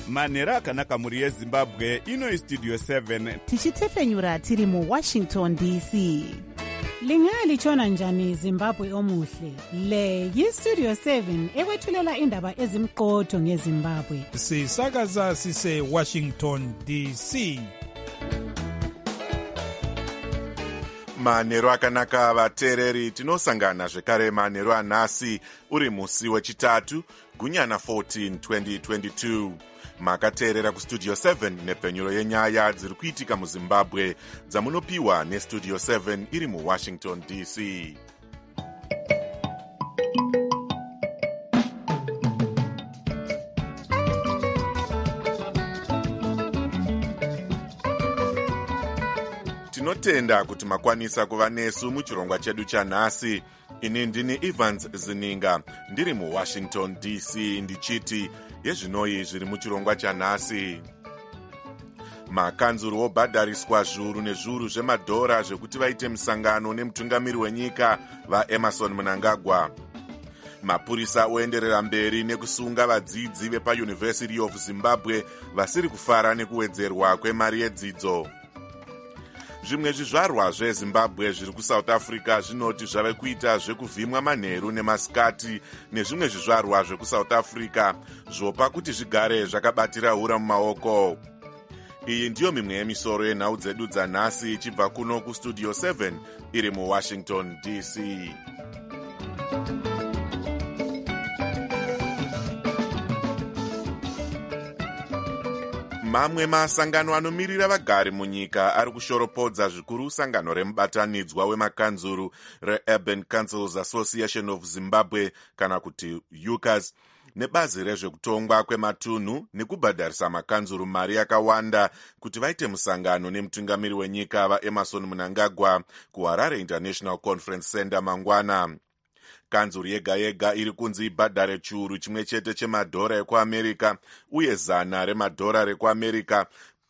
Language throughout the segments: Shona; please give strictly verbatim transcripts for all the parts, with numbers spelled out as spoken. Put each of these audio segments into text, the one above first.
manhero akanaka mhuri yezimbabwe. Ino istudio seven tichitefenyura tiri muwashington D C. Lingalitshona njani Zimbabwe omuhle? Le yistudio seven ekwethulela indaba ezimqotho ngeZimbabwe. Sisakaza sise Washington D C. Manhero akanaka vateereri, tinosangana zvekare manhero anhasi uri musi wechitatu gunyana fourteen twenty twenty-two. Makateerera kustudio seven nepfenyuro yenyaya dziri kuitika muZimbabwe dzamunopiwa nestudio seven iri muWashington D C. Tinotenda kuti makwanisa kuva nesu muchirongwa chedu chanhasi. Ini ndini Evans Zininga ndiri muWashington D C ndichiti yezvinoi zviri muchirongwa chanhasi. Makanzuru obhadhariswa zviuru nezviuru zvemadhora zvekuti vaite musangano nemutungamiri wenyika vaEmerson Mnangagwa. Mapurisa oenderera mberi nekusunga vadzidzi vepaUniversity of Zimbabwe vasiri kufara nekuwedzerwa kwemari yedzidzo. Zvimwe zvizvarwa zveZimbabwe zviri kuSouth Africa zvinoti zvave kuita zvekuvhimwa manheru nemasikati nezvimwe zvizvarwa zvekuSouth Africa zvopa kuti zvigare zvakabatira hura mumaoko. Iyi ndiyo mimwe yemisoro yenhau dzedu dzanhasi ichibva kuno kustudio seven iri muWashington D C. Mamwe masangano anomirira vagari munyika ari kushoropodza zvikuru sangano remubatanidzwa wemakanzuru reUrban Councils Association of Zimbabwe kana kuti U C A S nebazi rezvekutongwa kwematunhu nekubhadharisa makanzuru mari yakawanda kuti vaite musangano nemutungamiri wenyika vaEmerson Mnangagwa kuHarare International Conference Center mangwana. Kanzuru yega yega iri kunzi ibhadhare chiuru chimwe chete chemadhora ekuAmerika uye zana remadhora rekuAmerika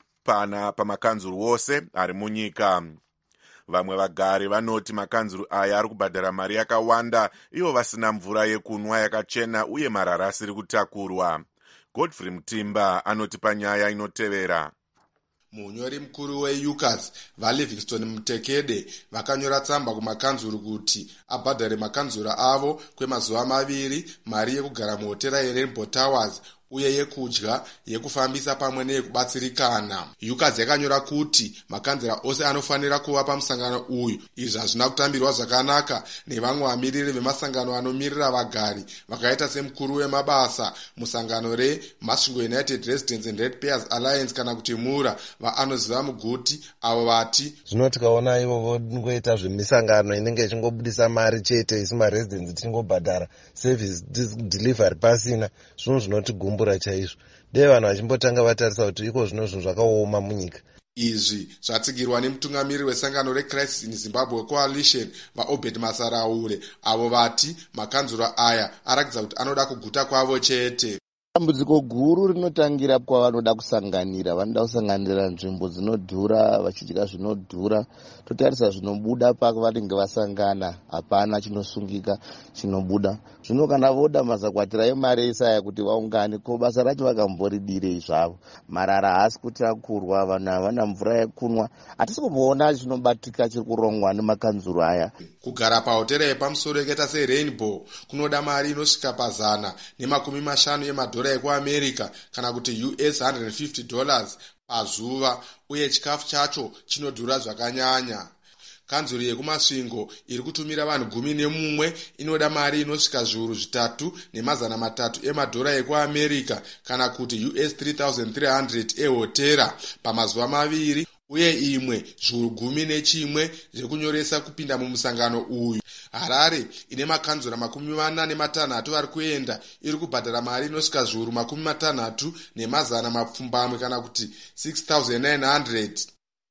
pana pamakanzuru wose ari munyika. Vamwe vagari vanoti makanzuru aya ari kubhadhara mari yakawanda ivo vasina mvura yekunwa yakachena uye marara asiri kutakurwa. Godfrey Mutimba anoti panyaya inotevera. Munyori mukuru weU C A S vaLivingston Mutekede vakanyora tsamba kumakanzuru kuti abhadhare makanzura avo kwemazuva maviri mari yekugara muhotera yeRainbow Towers uye yekudya, yekufambisa pamwe neyekubatsirikana. U C A S yakanyora kuti makanzura ose anofanira kuva pamusangano uyu. Izvi hazvina kutambirwa zvakanaka nevamwe vamiriri vemasangano anomirira vagari vakaita semukuru wemabasa musangano reMasvingo United Residents and Ratepayers Alliance kana kuti Mura vaanoziva muguti avo vati zvino tikaona ivo ngoita zvemisangano inenge ichingobudisa mari chete isi maresidents tichingobhadhara service delivery pasina zvino zvinotigumba chaizvo dei vanhu vachimbotanga vatarisa kuti iko zvino zvinhu zvakaoma munyika. Izvi zvatsigirwa nemutungamiri wesangano reCrisis in Zimbabwe Coalition vaObed Masaraure avo vati makanzura aya arakidza kuti anoda kuguta kwavo chete. Dambudziko guru rinotangira kwavanoda kusanganira, vanoda kusanganira nzvimbo dzinodhura, vachidya zvinodhura. Totarisa zvinobuda pavanenge vasangana, hapana chinosungika chinobuda. Zvino kana voda mazakwatira emari esaya kuti vaungane, ko basa racho vakamboridire zvavo. Marara haasi kutakurwa, vanhu havana mvura yekunwa. Hatisi kumboona chinobatika chiri kurongwa nemakanzuru aya. Kugara pahotera yepamusoro yakaita seRainbow kunoda mari inosvika pazana nemakumi mashanu yemadhora ekuAmerika kana kuti U S one hundred fifty dollars pazuva uye chikafu chacho chinodhura zvakanyanya. Kanzuru yekumasvingo iri kutumira vanhu gumi nemumwe inoda mari inosvika zviuru zvitatu nemazana matatu emadhora ekuAmerika kana kuti U S three thousand three hundred ehotera pamazuva maviri uye imwe zviuru gumi nechimwe zvekunyoresa kupinda mumusangano uyu. Harare ine makanzura makumi mana nematanhatu vari kuenda iri kubhadhara mari inosvika zviuru makumi matanhatu nemazana mapfumbamwe kana kuti six thousand nine hundred.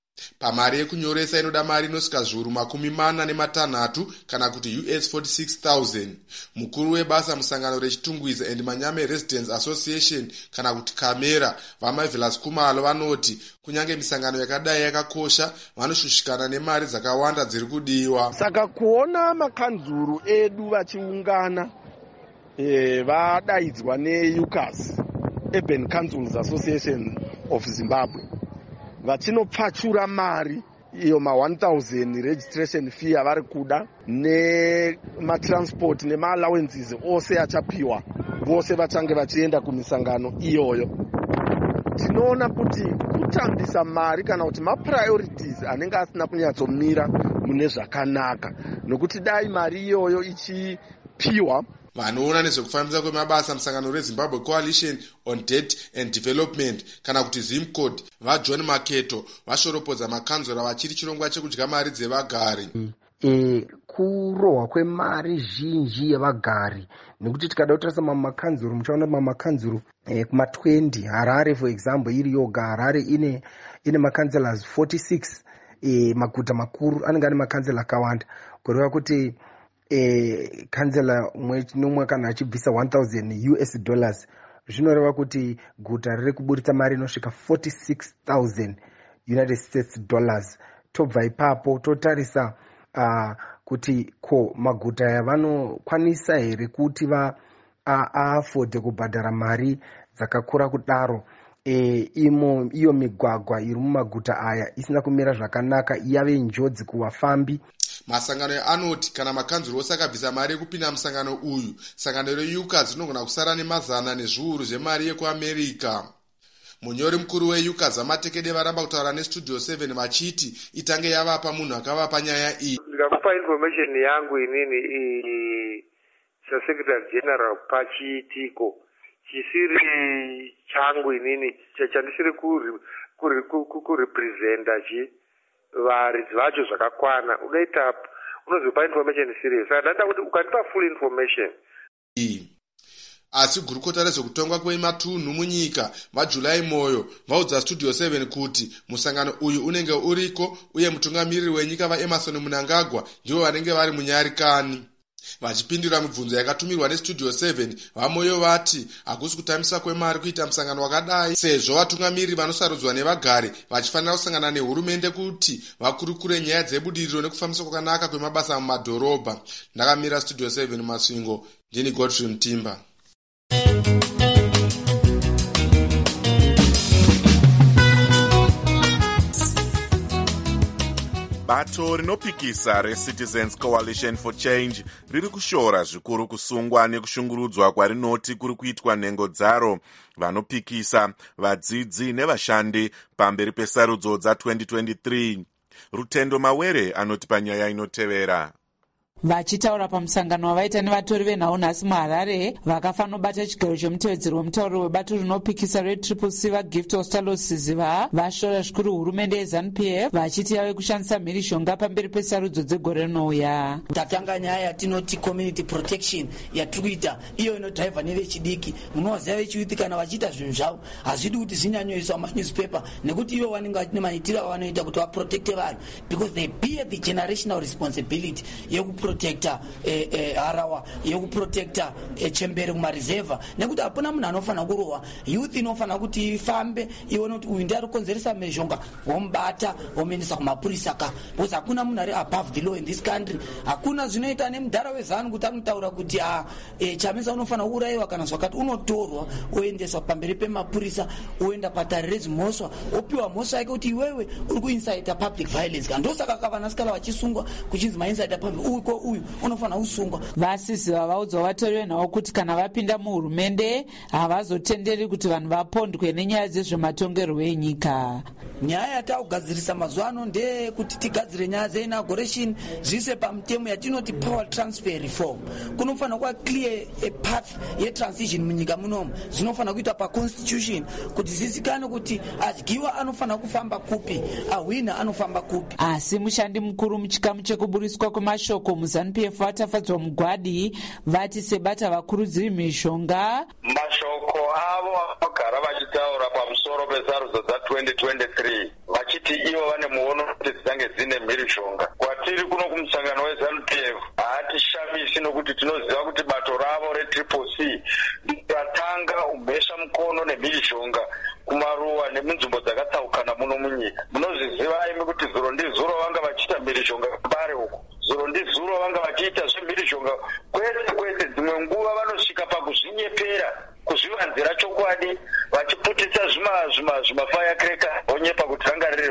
Pamari yekunyoresa inoda mari inosvika zviuru makumi mana nematanhatu kana kuti U S forty-six thousand. Mukuru webasa musangano rechitungwiza and Manyame Residents Association kana kuti Kamera vaMarvelous Kumalo vanoti kunyange misangano yakadai yakakosha vanoshushikana nemari dzakawanda dziri kudiwa. Saka kuona makanzuru edu vachiungana e, vadaidzwa neU C A S Urban Councils Association of Zimbabwe vachinopfachura mari iyo ma one thousand registration fee avari kuda nematransport nema-allowances ose achapiwa vose vachange vachienda kumisangano iyoyo. Tinoona kuti kutambisa mari kana kuti mapriorities anenge asina kunyatsomira mune zvakanaka, nokuti dai mari iyoyo ichipiwa. Vanoona nezvekufambisa kwemabasa musangano reZimbabwe Coalition on Debt and Development kana kuti ZIMCODE vaJohn Maketo vashoropodza makanzura vachiri chirongwa chekudya mari dzevagari. Mm. E, kurohwa kwemari zhinji yevagari, nekuti tikada kutarisa mamakanzuru muchaona mamakanzuru e, kuma twenty. Harare for example iri yoga, Harare ine ine makanzellors forty-six. E, maguta makuru anenge ane makanzela akawanda, kureva kuti e, kanzela umwe nomwe kana achibvisa one thousand U S dollars zvinoreva kuti guta riri kuburitsa mari inosvika forty-six thousand United States dollars. Tobva ipapo totarisa uh, kuti ko maguta yavanokwanisa here kuti va aafode kubhadhara mari dzakakura kudaro. E, imo iyo migwagwa iri mumaguta aya isina kumira zvakanaka, yave njodzi kuvafambi. Masangano anoti kana makanzuro osakabvisa mari yekupinda musangano uyu, sangano reUCAS rinogona kusara nemazana nezviuru zvemari yekuAmerica. Munyori mukuru weUCAS Amatekede varamba kutaura neStudio seven vachiti itange yavapa munhu akavapa nyaya iyi. Ndikakupa information yangu inini i Secretary General pachitiko chisiri changu inini chandisiri kurepresenta chi varidzi vacho zvakakwana. Unoita unozopa information serious. Saka ndanda kuti ukanipa full information. Asi gurukota rezvekutongwa kwematunhu munyika vaJulai Moyo vaudza Studio seven kuti musangano uyu unenge uriko uye mutungamiriri wenyika vaEmerson Mnangagwa ndivo vanenge vari munyarikani. Vachipindura mibvunzo yakatumirwa neStudio seven, vaMoyo vati hakusi kutambisa kwemari kuita musangano wakadai, sezvo vatungamiriri vanosarudzwa nevagari vachifanira kusangana nehurumende kuti vakurukure nyaya dzebudiriro nekufambiswa kwakanaka kwemabasa mumadhorobha. Ndakamira Studio seven Masvingo, ndini Godfrey Mutimba. Bato rinopikisa reCitizens Coalition for Change riri kushora zvikuru kusungwa nekushungurudzwa kwarinoti kuri kuitwa nhengo dzaro vanopikisa, vadzidzi nevashandi pamberi pesarudzo dza twenty twenty-three. Rutendo Mawere anoti panyaya inotevera. Vachitaura pamusangano wavaita nevatori venhau nhasi muHarare, vakafanobata chigaro chomutevedzeri wemutauro webato rinopikisa retriple C vaGift Ostalosiziva vashora zvikuru hurumende yeZANU-P F vachiti yave kushandisa mhirishonga pamberi pesarudzo dzegore rinouya. Tatanga nyaya yatinoti community protection yatiri kuita iyo inodhaivha nevechidiki. Munovaziva vechiyuthi kana vachiita zvinhu zvavo hazvidi kuti zvinyanyoiswa mumanewspaper, nekuti ivo vanenge vachine maitiro avanoita kuti vaprotecte vanhu, because they bear the generational responsibility yeku protector eh, eh, harawa yekuprotecta eh, chembere kumareserva, nekuti hapana munhu anofanira kurohwa. Youth inofanira kuti ifambe ione kuti uyu ndiye ari kukonzeresa mhizhonga, womubata womuendesa kumapurisa ka, because hakuna munhu ari above the law in this country. Hakuna zvinoita nemudhara weZANU kuti anotaura kuti ah, eh, chamisa unofanira kuurayiwa kana zvakati, unotorwa oendeswa pamberi pemapurisa, oenda patare rezimhosva, opiwa mhosva yake kuti iwewe uri kuincita public violence. Ka ndosaka kavanasikala vachisungwa kuchinzi maincita public uko uyu unofanira kusungwa. Vasisi vavaudza vatori venhau kuti kana vapinda muhurumende havazotenderi kuti vanhu vapondwe nenyaya dzezvematongerwo enyika. Nyaya yataugadzirisa mazuva ano ndeyekuti tigadzire nyaya dzeinaugguration zvise pamutemo yatinoti power transfer reform. Kunofanira kuva clear a path yetransition munyika munomu. Zvinofanira kuita paconstitution kuti zvizikanwe kuti adyiwa anofanira kufamba kupi, ahwina anofamba kupi. Asi mushandi mukuru muchikamu chekuburiswa kwemashoko muZANU-P F vatafadzwa mugwadi vati sebata vakurudziri mhizhonga mashoko avo vanogara vachitaura pamusoro pesarudzo dza twenty twenty-three vachiti ivo vane muono kuti dzange dzine mhirishonga. Kwatiri kuno kumusangano weZANU-P F hatishamisi nokuti tinoziva kuti bato ravo retriple C ratanga umhesha mukono nemhirishonga kumaruwa nemunzvimbo dzakatsaukana muno munyika. Munozviziva imi kuti zuro ndizuro vanga vachiita mhirishonga kubare uko, zuro ndizuro vanga vachiita zvemhirishonga kwete kwete. Dzimwe nguva vanosvika pakuzvinyepera, kuzvivanzira chokwadi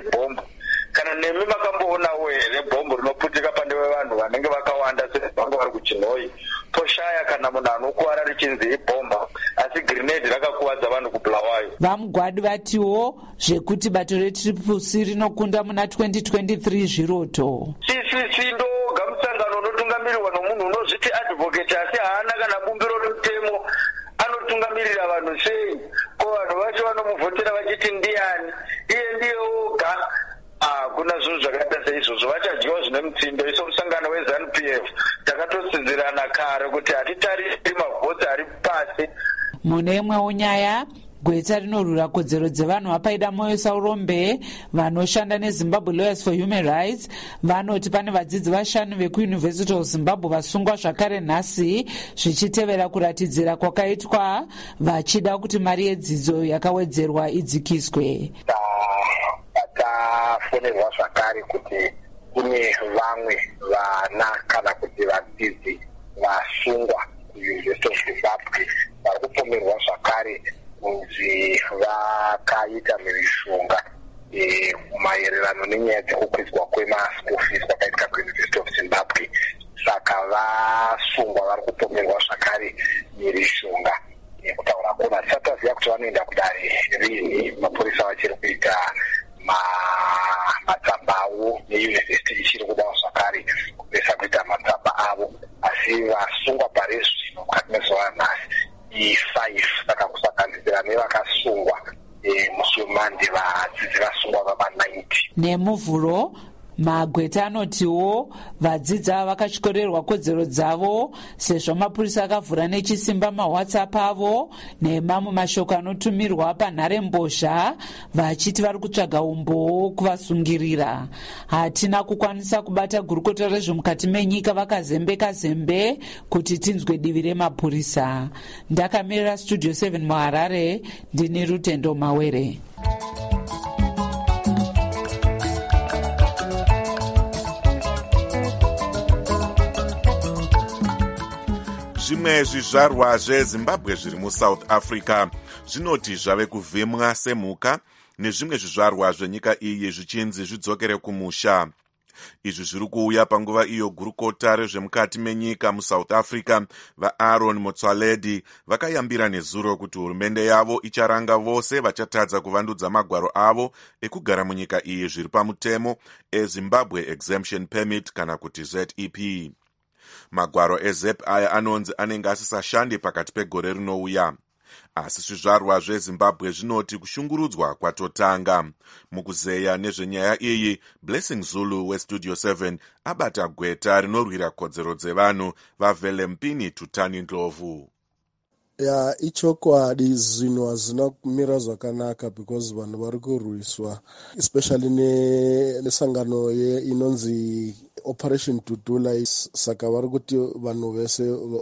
bhombo. Kana nemi makamboonawo here bhombo rinoputika pane vanhu vanenge vakawanda sezvangu vari kuchinhoi poshaya kana munhu anokuwara richinzi ibhomba, asi grenade rakakuwadza vanhu kubulawayo. Vamugwadi vatiwo zvekuti bato retriple C rinokunda muna twenty twenty-three zviroto. C C C ndoga musangano unotungamirirwa nomunhu unozviti advocate asi haana kana bumbiro remutemo. Anotungamirira vanhu sei? Ko vanhu vacho vanomuvhotera vachiti ndiani? Iye ndiye oga. Ah, kuna zvinhu zvakaita seizvozvo vachadyiwa zvine mutsindo. Iso musangano weZANU P F takatotsinzirana kare kuti hatitariri mavhoti ari pasi. Mune imwewo nyaya, gwenzi rinorwira kodzero dzevanhu vapaida moyo Saurombe vanoshanda neZimbabwe Lawyers for Human Rights vanoti pane vadzidzi vashanu vekuUniversity of Zimbabwe vasungwa zvakare nhasi zvichitevera kuratidzira kwakaitwa vachida kuti mari yedzidzo yakawedzerwa idzikiswe. Tafonerwa zvakare kuti kune vamwe vana kana kuti vadzidzi vasungwa kuUniversity of Zimbabwe vari kupomerwa zvakare kunzi vakaita mhirizhonga maererano nenyaya dzekukwezwa kwema-school fees kwakaitika kuUniversity of Zimbabwe. Saka vasungwa vari kupomerwa zvakare mhirizhonga kutaura kuna tisati taziva kuti vanoenda kudare rini. Mapurisa vachiri kuita matsamba avo neyunivhesiti ichiri kudawo zvakare kupesa kuita matsamba avo, asi vasungwa parizvo zvino mukati mezuva nhasi i5. Saka kusanganisira nevakasungwa musi wemande vadzidzi vasungwa vaba-ninety. Nemuvhuro Magweta anotiwo vadzidzi ava vakatyorerwa kodzero dzavo sezvo mapurisa akavhura nechisimba maWhatsApp avo nemamwe mashoko anotumirwa panharembozha vachiti vari kutsvaga umboo kuvasungirira. Hatina kukwanisa kubata gurukota rezvemukati menyika vakazembeka zembe kuti tinzwe divi remapurisa. Ndakamirira Studio seven muHarare, ndini Rutendo Mawere. Zvimwe zvizvarwa zveZimbabwe zviri muSouth Africa zvinoti zvave kuvhimwa semhuka nezvimwe zvizvarwa zvenyika iyi zvichinzi zvidzokere kumusha. Izvi zviri kuuya panguva iyo gurukota rezvemukati menyika muSouth Africa vaAaron Motsoaledi vakayambira nezuro kuti hurumende yavo icharanga vose vachatadza kuvandudza magwaro avo ekugara munyika iyi zviri pamutemo eZimbabwe Exemption Permit kana kuti Z E P. Magwaro eZ E P aya anonzi anenge asisashande pakati pegore rinouya. Asi zvizvarwa zveZimbabwe zvinoti kushungurudzwa kwatotanga. Mukuzeya nezvenyaya iyi, Blessing Zulu weStudio seven abata gweta rinorwira kodzero dzevanhu vaVele Mpini Tutani Ndlovu. Ya ichokwadi zvinhu hazvina kumira zvakanaka because vanhu vari kurwiswa especially nesangano inonzi Operation Tutula. Saka vari kuti vanhu vese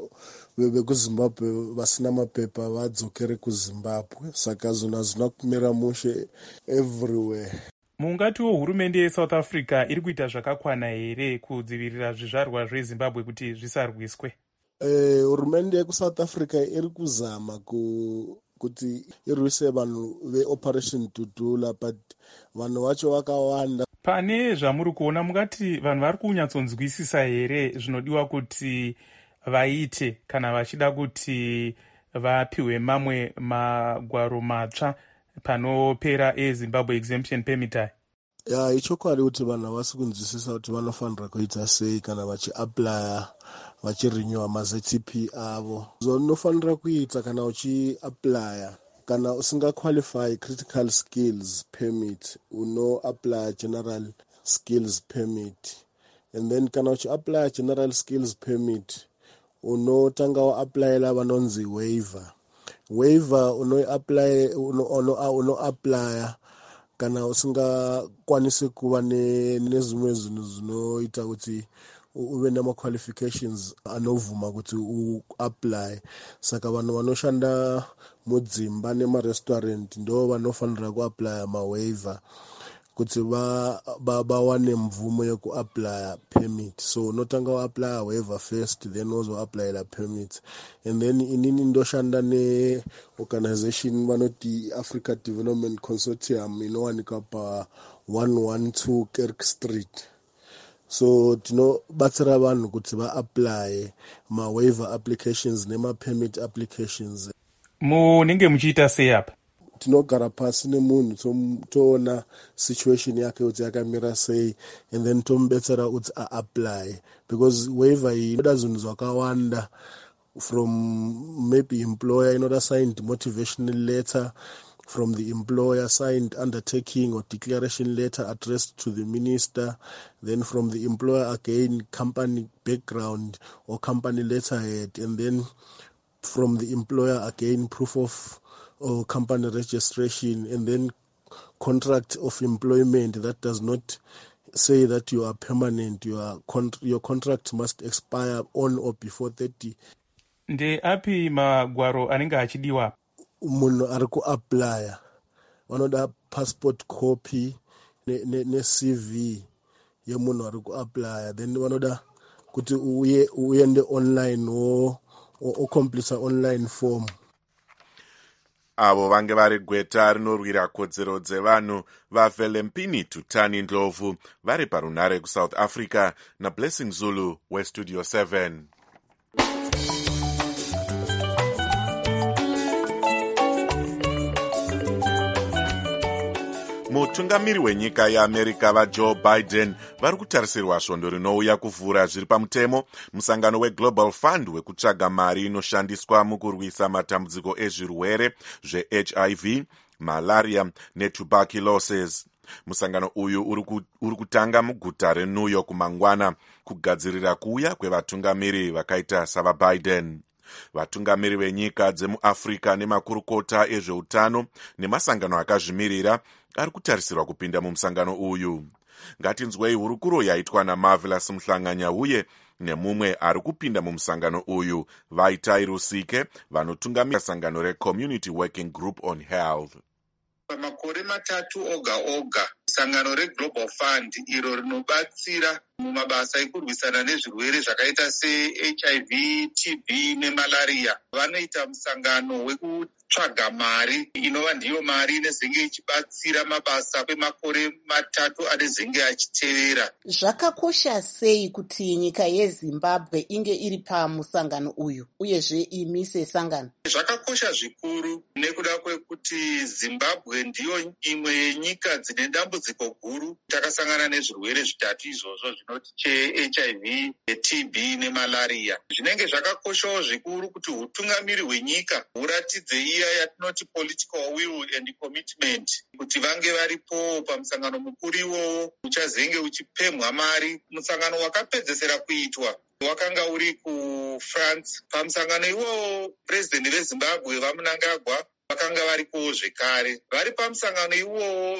vekuZimbabwe vasina mapepa vadzokere kuZimbabwe. Saka zvinhu hazvina kumira mushe everywhere. Mungatiwo hurumende yeSouth Africa iri kuita zvakakwana here kudzivirira zvizvarwa zveZimbabwe kuti zvisarwiswe? Eh, hurumende yekuSouth Africa iri kuzama ku, kuti irwise vanhu veOperation Tutula, but vanhu vacho vakawanda. Pane zvamuri kuona mungati vanhu vari kunyatsonzwisisa here zvinodiwa kuti vaite kana vachida kuti vapiwe mamwe magwaro matsva panopera eZimbabwe Exemption Permit? Ya ichokwadi kuti vanhu havasi kunzwisisa kuti vanofanira kuita sei kana vachiaplya vachirinyowa maZ T P avo. Zvaunofanira kuita kana uchiaplya, kana usingaqualify critical skills permit, uno-apply general skills permit. And then kana uchiapply general skills permit, unotanga waaplyela vanonzi waiver. Waiver uno-apply uno-apply kana usingakwanisi kuva nezvimwe zvinhu zvinoita kuti uve nama-qualifications anovhuma kuti uapply. Saka vanhu vanoshanda mudzimba nemarestaurant ndo vanofanira kuapply mawaiver. kuti vawane mvumo yekuapply permit. So unotanga uapply waiver first, then wozoapplyla permit. And then inini ndoshanda ne-organization vanoti Africa Development Consortium inowanika pa one one two Kirk Street. So tinobatsira vanhu kuti vaapply ma-waiver applications nema-permit applications. Munenge muchiita sei apa? Tinogara pasi nemunhu toona situation yake kuti yakamira sei, and then tomubetsera kuti aapply, because waiver iyi inoda zvinhu zvakawanda, from maybe employer inoda signed motivational letter from the employer, signed undertaking or declaration letter addressed to the minister, then from the employer again company background or company letterhead, and then from the employer again proof of or company registration, and then contract of employment that does not say that you are permanent. Your, con- your contract must expire on or before thirty. Nde api magwaro anenge achidiwa? Munhu ari kuapply vanoda passport copy ne, ne, ne C V yemunhu ari kuapply, then vanoda kuti uye uende online o o complete online form. Avo vange vari gweta rinorwira kodzero dzevanhu vaVelempini Tutani Ndlovu vari parunare kuSouth Africa naBlessing Zulu weStudio seven. Mutungamiri wenyika yeAmerica vaJoe Biden vari kutarisirwa svondo rinouya kuvhura zviri pamutemo musangano weGlobal Fund wekutsvaga mari inoshandiswa mukurwisa matambudziko ezvirwere zveH I V, malaria netuberculosis. Musangano uyu uri kutanga muguta reNew York mangwana kugadzirira kuuya kwevatungamiri vakaita savaBiden. Vatungamiri venyika dzemuAfrica nemakurukota ezveutano nemasangano akazvimirira ari kutarisirwa kupinda mumusangano uyu. Ngatinzwei hurukuro yaitwa naMarvelous Mhlanganya uye nemumwe ari kupinda mumusangano uyu, Vaitai Rusike, vanotungamira sangano reCommunity Working Group on Health. Pamakore matatu oga oga, sangano reGlobal Fund iro rinobatsira mumabasa ekurwisana nezvirwere zvakaita seH I V, T B nemalaria, vanoita musangano wekutsvaga mari inova ndiyo mari inezenge ichibatsira mabasa kwemakore matatu anezenge achitevera. Zvakakosha sei kuti nyika yeZimbabwe inge iri pamusangano uyu uyezve imise sangano? Zvakakosha zvikuru nekuda kwekuti Zimbabwe ndiyo imwe yenyika dzine dambudziko guru. Takasangana nezvirwere zvitatu izvozvo zvinoti cheH I V, T B nemalaria. Zvinenge zvakakoshawo zvikuru kuti utungamiri hwenyika huratidze iya yatinoti political will and commitment, kuti vange varipo pamusangano mukuru iwowo uchazenge uchipemhwa mari. Musangano wakapedzesera kuitwa wakanga uri kuFrance. Pamusangano iwowo president veZimbabwe vaMnangagwa vakanga varipo zvekare. Vari pamusangano iwowo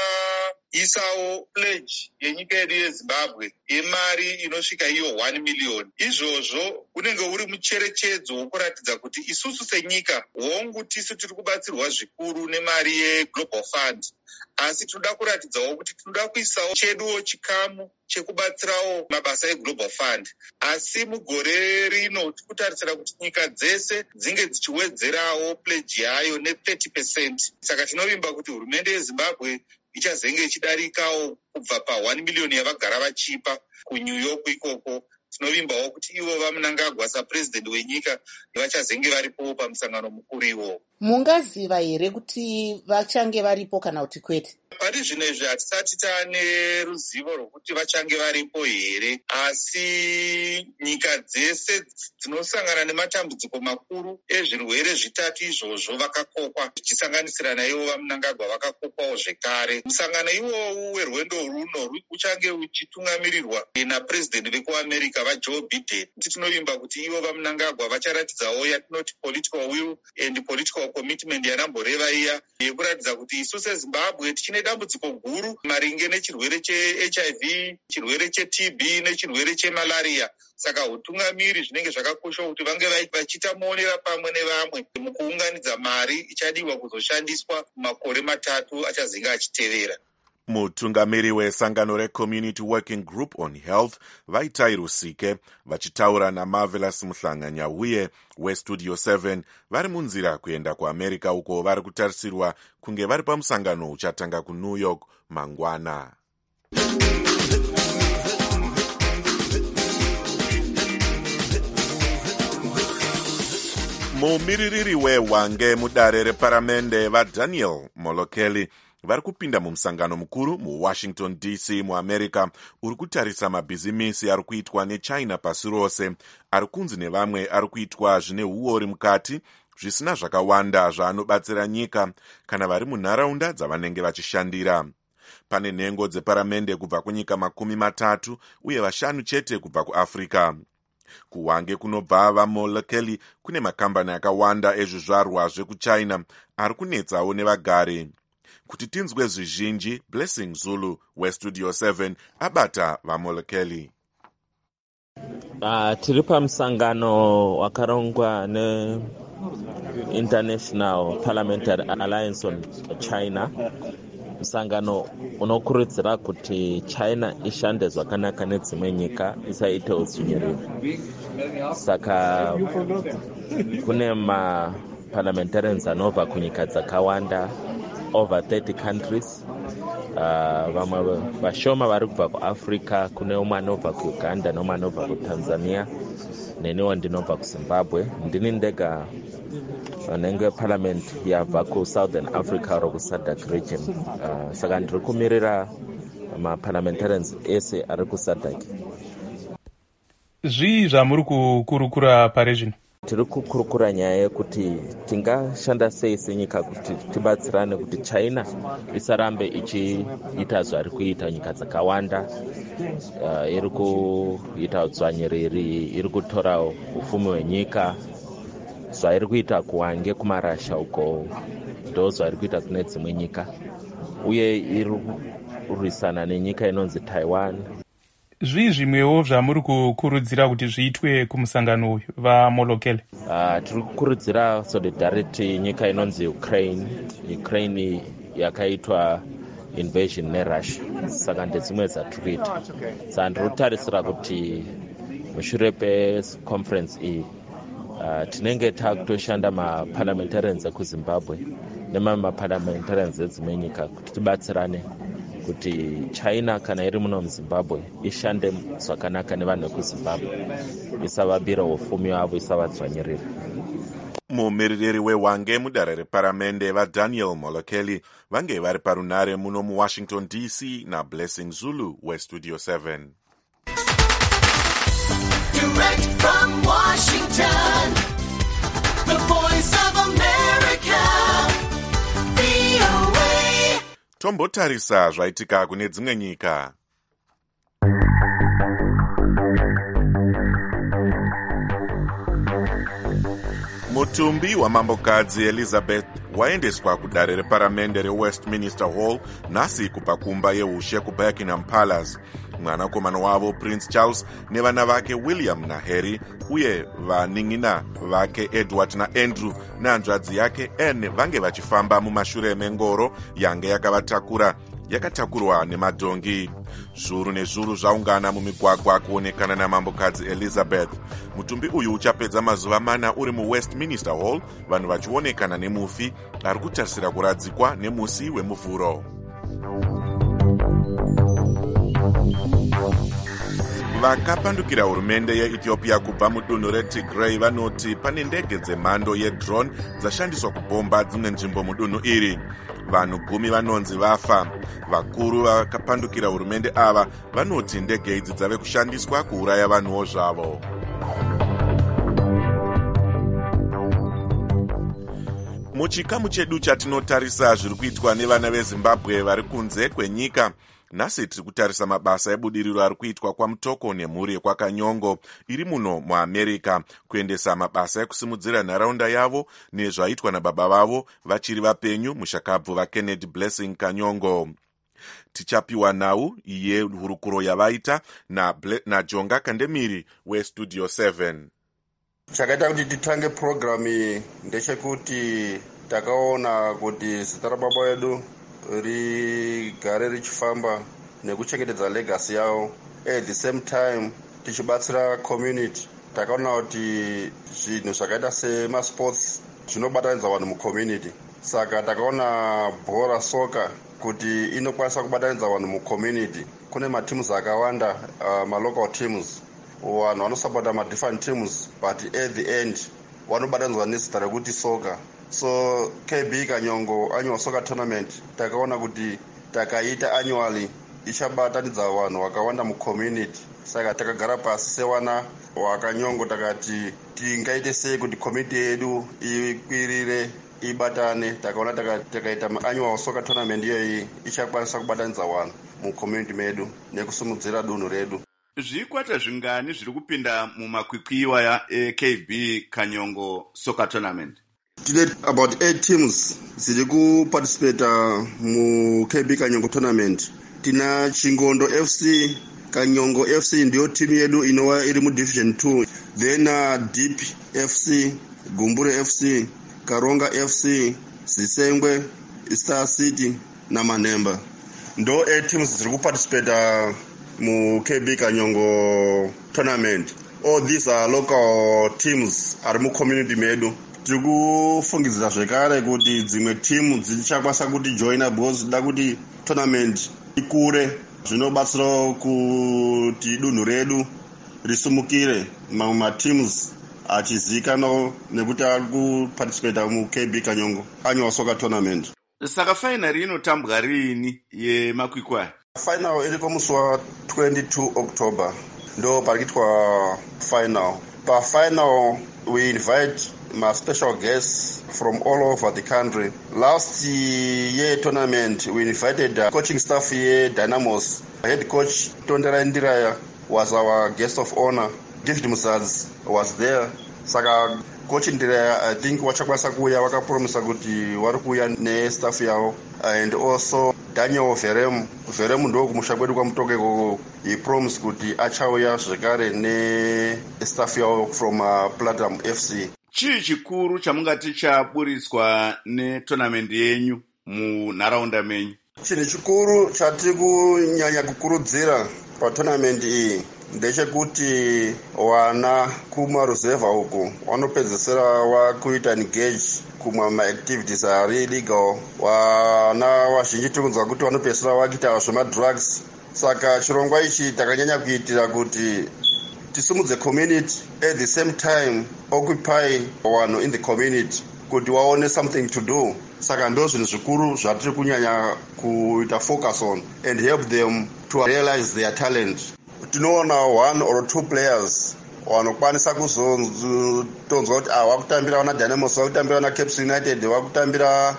vakaisawo pledge yenyika yedu yeZimbabwe yemari inosvika iyo one million. Izvozvo unenge uri mucherechedzo wokuratidza kuti isusu senyika hongu tisu tiri kubatsirwa zvikuru nemari yeGlobal Fund, asi tinoda kuratidzawo kuti tinoda kuisawo cheduwo chikamu chekubatsirawo mabasa eGlobal Fund. Asi mugore rino tikutarisira kuti nyika dzese dzinge dzichiwedzerawo pledge yayo ne thirty percent. Saka tinovimba kuti hurumende yeZimbabwe ichazenge ichidarikawo kubva pa one million yavagara vachipa kuNew York ikoko. Tinovimbawo kuti ivo vaMnangagwa sapresident wenyika vachazenge varipo pamusangano mukuru iwowo. Mungaziva here kuti vachange varipo kana kuti kwete? Pari zvino izvi hatisati taane ruzivo rwokuti vachange varipo here, asi nyika dzese dzinosangana nematambudziko makuru ezvirwere zvitatu izvozvo vakakokwa, zvichisanganisira naivo vaMnangagwa vakakokwawo zvekare. Musangano iwowu werwendo runo uchange uchitungamirirwa napresident vekuAmerica vaJoe Biden. Tinovimba kuti ivo vaMnangagwa vacharatidzawo yatinoti political will and political commitment yanamboreva iya yekuratidza kuti isu seZimbabwe tichine dambudziko guru maringe nechirwere cheH I V, chirwere cheT B nechirwere chemalaria. Saka utungamiri zvinenge zvakakosha kuti vange vachiita muonera pamwe nevamwe mukuunganidza mari ichadiwa kuzoshandiswa makore matatu achazenge achitevera. Mutungamiri wesangano reCommunity Working Group on Health Vaitai Rusike vachitaura naMarvelous Muhlanganyauye weStudio seven vari munzira kuenda kuAmerica uko vari kutarisirwa kunge vari pamusangano uchatanga kuNew York mangwana. Mumiririri weHwange mudare reparamende vaDaniel Molokeli vari kupinda mumusangano mukuru muWashington D C muAmerica uri kutarisa mabhizimisi ari kuitwa neChina pasi rose, ari kunzi nevamwe ari kuitwa zvine uori mukati, zvisina zvakawanda zvaanobatsira nyika kana vari munharaunda dzavanenge vachishandira. Pane nhengo dzeparamende kubva kunyika makumi matatu uye vashanu chete kubva kuAfrica. KuHwange kunobva vaMolokeli kune makambani akawanda ezvizvarwa zvekuChina ari kunetsawo nevagari. Kuti tinzwe zvizhinji, Blessing Zulu weStudio seven abata vaMolokeli. Uh, tiri pamusangano wakarongwa neInternational Parliamentary Alliance on China. Musangano unokurudzira kuti China ishande zvakanaka nedzimwe nyika, isaite udzvinyiriri. Saka kune maparliamentarians anobva kunyika dzakawanda, over thirty countries. Uh, vamwe vashoma vari kubva kuAfrica, kune umwe anobva kuUganda neumwe anobva kuTanzania, neniwo ndinobva kuZimbabwe. Ndini ndega vanenge parliament yabva kuSouthern Africa ro kuSADC region. Uh, saka ndiri kumirira maparliamentarians ese ari kuSADC. Zvii zvamuri kukurukura pari zvino? Tiri kukurukura nyaya yekuti tingashanda sei senyika kuti tibatsirane kuti China isarambe ichiita zvari kuita nyika dzakawanda. Uh, iri kuita udzvanyiriri, iri kutora ufumi hwenyika, zvairi kuita kuHwange kumaRussia uko ndo zvairi kuita kune dzimwe nyika, uye iri kurwisana nenyika inonzi Taiwan. Zvii zvimwewo zvamuri kukurudzira kuti zviitwe kumusangano uyu vaMolokeli? Uh, tiri kukurudzira solidarity nyika inonzi Ukraine. Ukraine yakaitwa invasion neRussia, saka ndedzimwe dzatiri kuita. Saka ndiri kutarisira kuti mushure peconference iyi uh, tinenge takutoshanda maparliamentarians ekuZimbabwe nemamwe maparliamentarians edzimwe nyika kuti tibatsirane kuti China kana iri muno muZimbabwe ishande zvakanaka nevanhu vekuZimbabwe, isavabira ufumi wavo, isavadzvanyirira. Mumiririri weHwange mudare reparamende vaDaniel Molokeli vange vari parunare muno muWashington D C naBlessing Zulu weStudio seven. Direct from Washington, the voice of America, V O A. Tombotarisa zvaitika kune dzimwe nyika. Mutumbi wamambokadzi Elizabeth waendeswa kudare reparamende reWestminster Hall nhasi kubva kumba yeushe kuBuckingham Palace. Mwanakomana wavo Prince Charles nevana vake William naHarry uye vaning'ina vake Edward naAndrew nehanzvadzi yake Anne vange vachifamba mumashure mengoro yange yakavatakura, yakatakurwa nemadhongi. Zviuru nezviuru zvaungana mumigwagwa kuonekana namambokadzi Elizabeth. Mutumbi uyu uchapedza mazuva mana uri muWestminster Hall, vanhu vachionekana nemufi ari kutarisira kuradzikwa nemusi wemuvhuro. Vakapandukira hurumende yeEthiopia kubva mudunhu reTigray vanoti pane ndege dzemhando yedrone dzashandiswa kubhomba dzimwe nzvimbo mudunhu iri. Vanhu gumi vanonzi vafa. Vakuru vakapandukira hurumende ava vanoti ndege idzi dzave kushandiswa kuuraya vanhuwo zvavo. Muchikamu chedu chatinotarisa zviri kuitwa nevana veZimbabwe vari kunze kwenyika, nhasi tiri kutarisa mabasa ebudiriro ari kuitwa kwaMutoko nemhuri yekwakanyongo iri muno muAmerica kuendesa mabasa ekusimudzira nharaunda yavo nezvaitwa nababa vavo vachiri vapenyu, mushakabvu vaKennedy Blessing Kanyongo. Tichapiwa nhau iye hurukuro yavaita naJonga Kandemiri weStudio seven. Chakaita kuti titange program iyi ndechekuti takaona kuti zita rababa wedu rigare richifamba nekuchengetedza legacy yavo. At the same time tichibatsira community. Takaona kuti zvinhu zvakaita semasports zvinobatanidza vanhu mucommunity, saka takaona bhora soka kuti inokwanisa kubatanidza vanhu mucommunity. Kune mateams akawanda, uh, malocal teams, vanhu vanosapota madifferent teams, but at the end vanobatanidzwa nezita rekuti soka. So K B Kanyongo annual soccer tournament takaona kuti takaita annually ichabatanidza vanhu vakawanda mucommunity, saka takagara pasi sewana wakanyongo takati tingaite sei kuti community yedu ikwirire ibatane. Takaona takaita annual soccer tournament iyoyi ichakwanisa kubatanidza vanhu mucommunity medu nekusumudzira dunhu redu. Zvikwata zvingani zviri kupinda mumakwikwiwa ya K B Kanyongo soccer tournament? Tine about eight teams ziri kuparticipata mu K B Kanyongo tournament. Tina Chingondo F C, Kanyongo F C ndiyo team yedu inowa iri mu division two. Then uh, Deep F C, Gumbure F C, Karonga F C, Zisengwe, Star City na Manemba. Ndo eight teams ziri kuparticipata mu K B Kanyongo tournament. All these are local teams ari mu community medu. Tiri kufungidzira zvekare kuti dzimwe team dzichakwanisa kuti joina because da kuti tournament ikure, zvinobatsira kuti dunhu redu risumukire, mamwe mateams achizikanwa nekuti ari kuparticipata mu K B Kanyongo annual soccer tournament. Saka final inotambwa rini yemakwikwi? Final iriko musi wa twenty-two October ndo parikuitwa final. Pa final we invite my special guests from all over the country. Last year tournament we invited the coaching staff here, Dynamos. Head coach Tondera Ndiraya was our guest of honor. David Musaz was there. Saka coach Ndiraya, I think wachakwanisa kuya wakapromisa kuti vari kuya ne staff yavo, and also Daniel Verem. Verem ndo kumusha kwedu kwa mutoke koko. He promised kuti achauya zvekare ne staff yavo from uh, Platinum F C. Chii chikuru chamungati chaburitswa netournament yenyu munharaunda menyu? Chinhu chikuru chatiri kunyanya kukurudzira patournament iyi ndechekuti wana kumaruzevha uku vanopedzisira vakuita engage kumwe maactivities ari illegal. Wana vazhinji tiri kunzwa kuti vanopedzisira vakuita zvemadrugs. Saka chirongwa ichi takanyanya kuitira kuti tisumudze community, at the same time occupy vanhu in the community kuti waone something to do. Saka ndo zvinhu zvikuru zvatiri kunyanya kuita focus on and help them to realize their talent. Tinoona one or two players vanokwanisa kuzotonzwa kuti ah, vakutambira wana Dynamos, vakutambira wana Caps United, vakutambira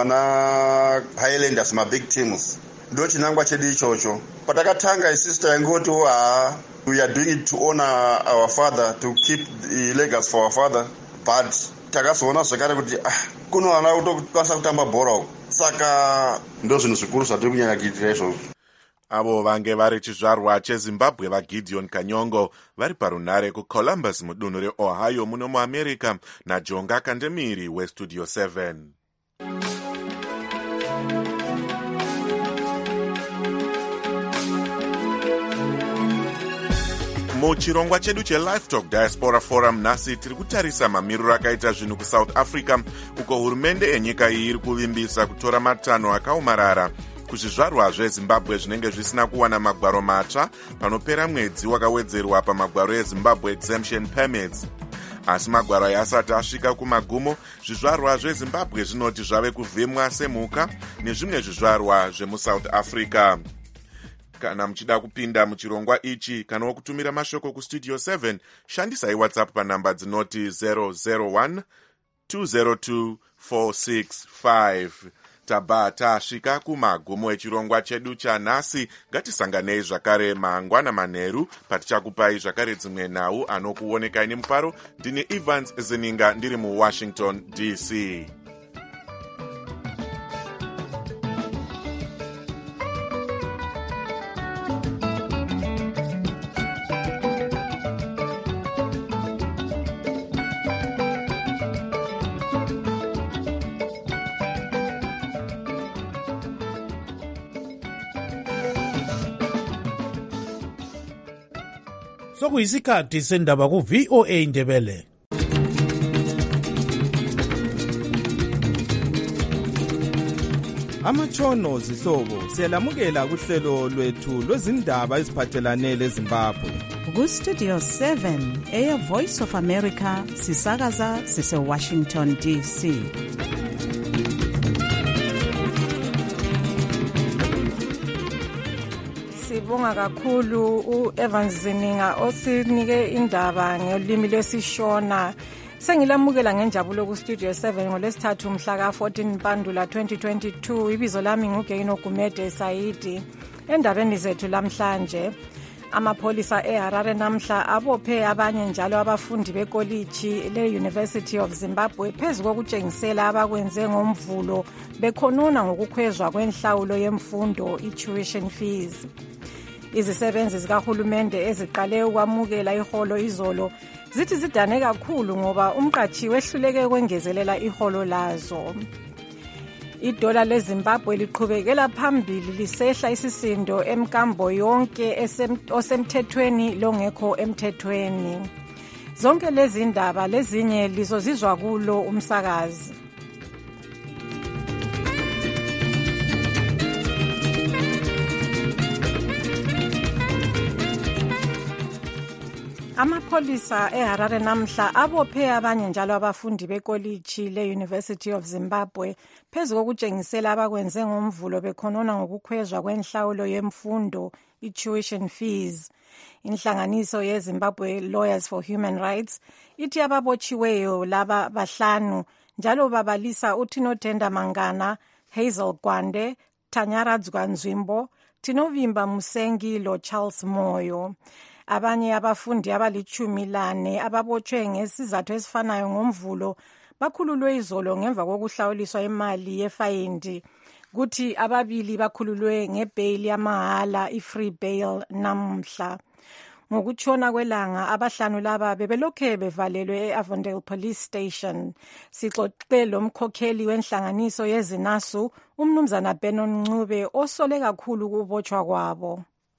wana Highlanders, ma big teams. Ndo chinangwa chedu ichocho. Patakatanga isusu taingoti ah, we are doing it to honor our father, to keep the legacy for our father, but takazoona zvekare kuti ah, kuno vana kutokwanisa kutamba bhora. Saka ndo zvinhu zvikuru zvatiri kunyanya kuitira izvozvo. Avo vange vari chizvarwa chezimbabwe vaGideon Kanyongo vari parunhare kuColumbus mudunhu reOhio muno muamerica naJonga Kandemiri weStudio seven. Muchirongwa chedu cheLivetalk Diaspora Forum nhasi tiri kutarisa mamiriro akaita zvinhu kuSouth Africa, uko hurumende yenyika iyi iri kuvimbisa kutora matanho akaomarara kuzvizvarwa zveZimbabwe zvinenge zvisina kuwana magwaro matsva panopera mwedzi wakawedzerwa pamagwaro eZimbabwe exemption permits. Asi magwaro aya asati asvika kumagumo, zvizvarwa zveZimbabwe zvinoti zvave kuvhimwa semhuka nezvimwe zvizvarwa zvemuSouth Africa. Kana muchida kupinda muchirongwa ichi kana wokutumira mashoko kuStudio seven, shandisai WhatsApp panhamba dzinoti zero zero one two zero two four six five. Tabva tasvika kumagumo echirongwa chedu chanhasi. Ngatisanganei zvakare mangwana manheru patichakupai zvakare dzimwe nhau anokuonekai nemufaro. Ndini Evans Zininga ndiri muWashington D C. sokuyisikhathi sendaba ku-V O A Ndebele. Amatshono zihlobo siyalamukela kuhlelo lwethu lwezindaba eziphathelane leZimbabwe. Ku-Studio seven eya Voice of America sisakaza sise-Washington D C. Sibonga kakhulu u-Evans Zininga osinike indaba ngolimi lwesishona. Sengilamukela ngenjabulo ku-Studio seven ngolesithathu mhla ka-fourteen Mpandula twenty twenty-two. Ibizo lami nguGeino Gumede Saidi. Endabeni zethu lamhlanje, amapholisa eHarare namhla abophe abanye njalo abafundi bekoliji le-University of Zimbabwe phezu kokutshengisela abakwenze ngomvulo bekhonona ngokukhwezwa kwenhlawulo yemfundo i-tuition fees. Izisebenzi zikahulumende eziqale ukwamukela iholo izolo zithi zidane kakhulu ngoba umqashi wehluleke kwengezelela iholo lazo. Idola leZimbabwe liqhubekela phambili lisehla isisindo emkambo yonke osemthethweni longekho emthethweni. Zonke lezi ndaba lezinye lizozizwa kulo umsakazi. Amapholisa eHarare namhla abophe abanye njalo abafundi bekoliji le-University of Zimbabwe phezu kokutshengisela abakwenze ngomvulo bekhonona ngokukhwezwa kwenhlawulo yemfundo i-tuition fees. Inhlanganiso ye-Zimbabwe Lawyers for Human Rights ithi ababotshiweyo laba bahlanu njalo babalisa uTinotenda Mangana, Hazel Gwande, Tanyara Dzwanzwimbo, Tinovimba Musengi lo Charles Moyo. Abanye abafundi abalichumi lane ababotshwe ngesizathu esifanayo ngomvulo bakhululwe izolo ngemva kokuhlawuliswa imali yefayindi, kuthi ababili bakhululwe ngebeyili yamahala i-free bail namhla. Ngokutshona kwelanga abahlanu laba bebelokhe bevalelwe e-Avondale Police Station. Sixoxe lo mkhokheli wenhlanganiso yezinasu umnumzana Benon Ncube osole kakhulu ukubotshwa kwabo.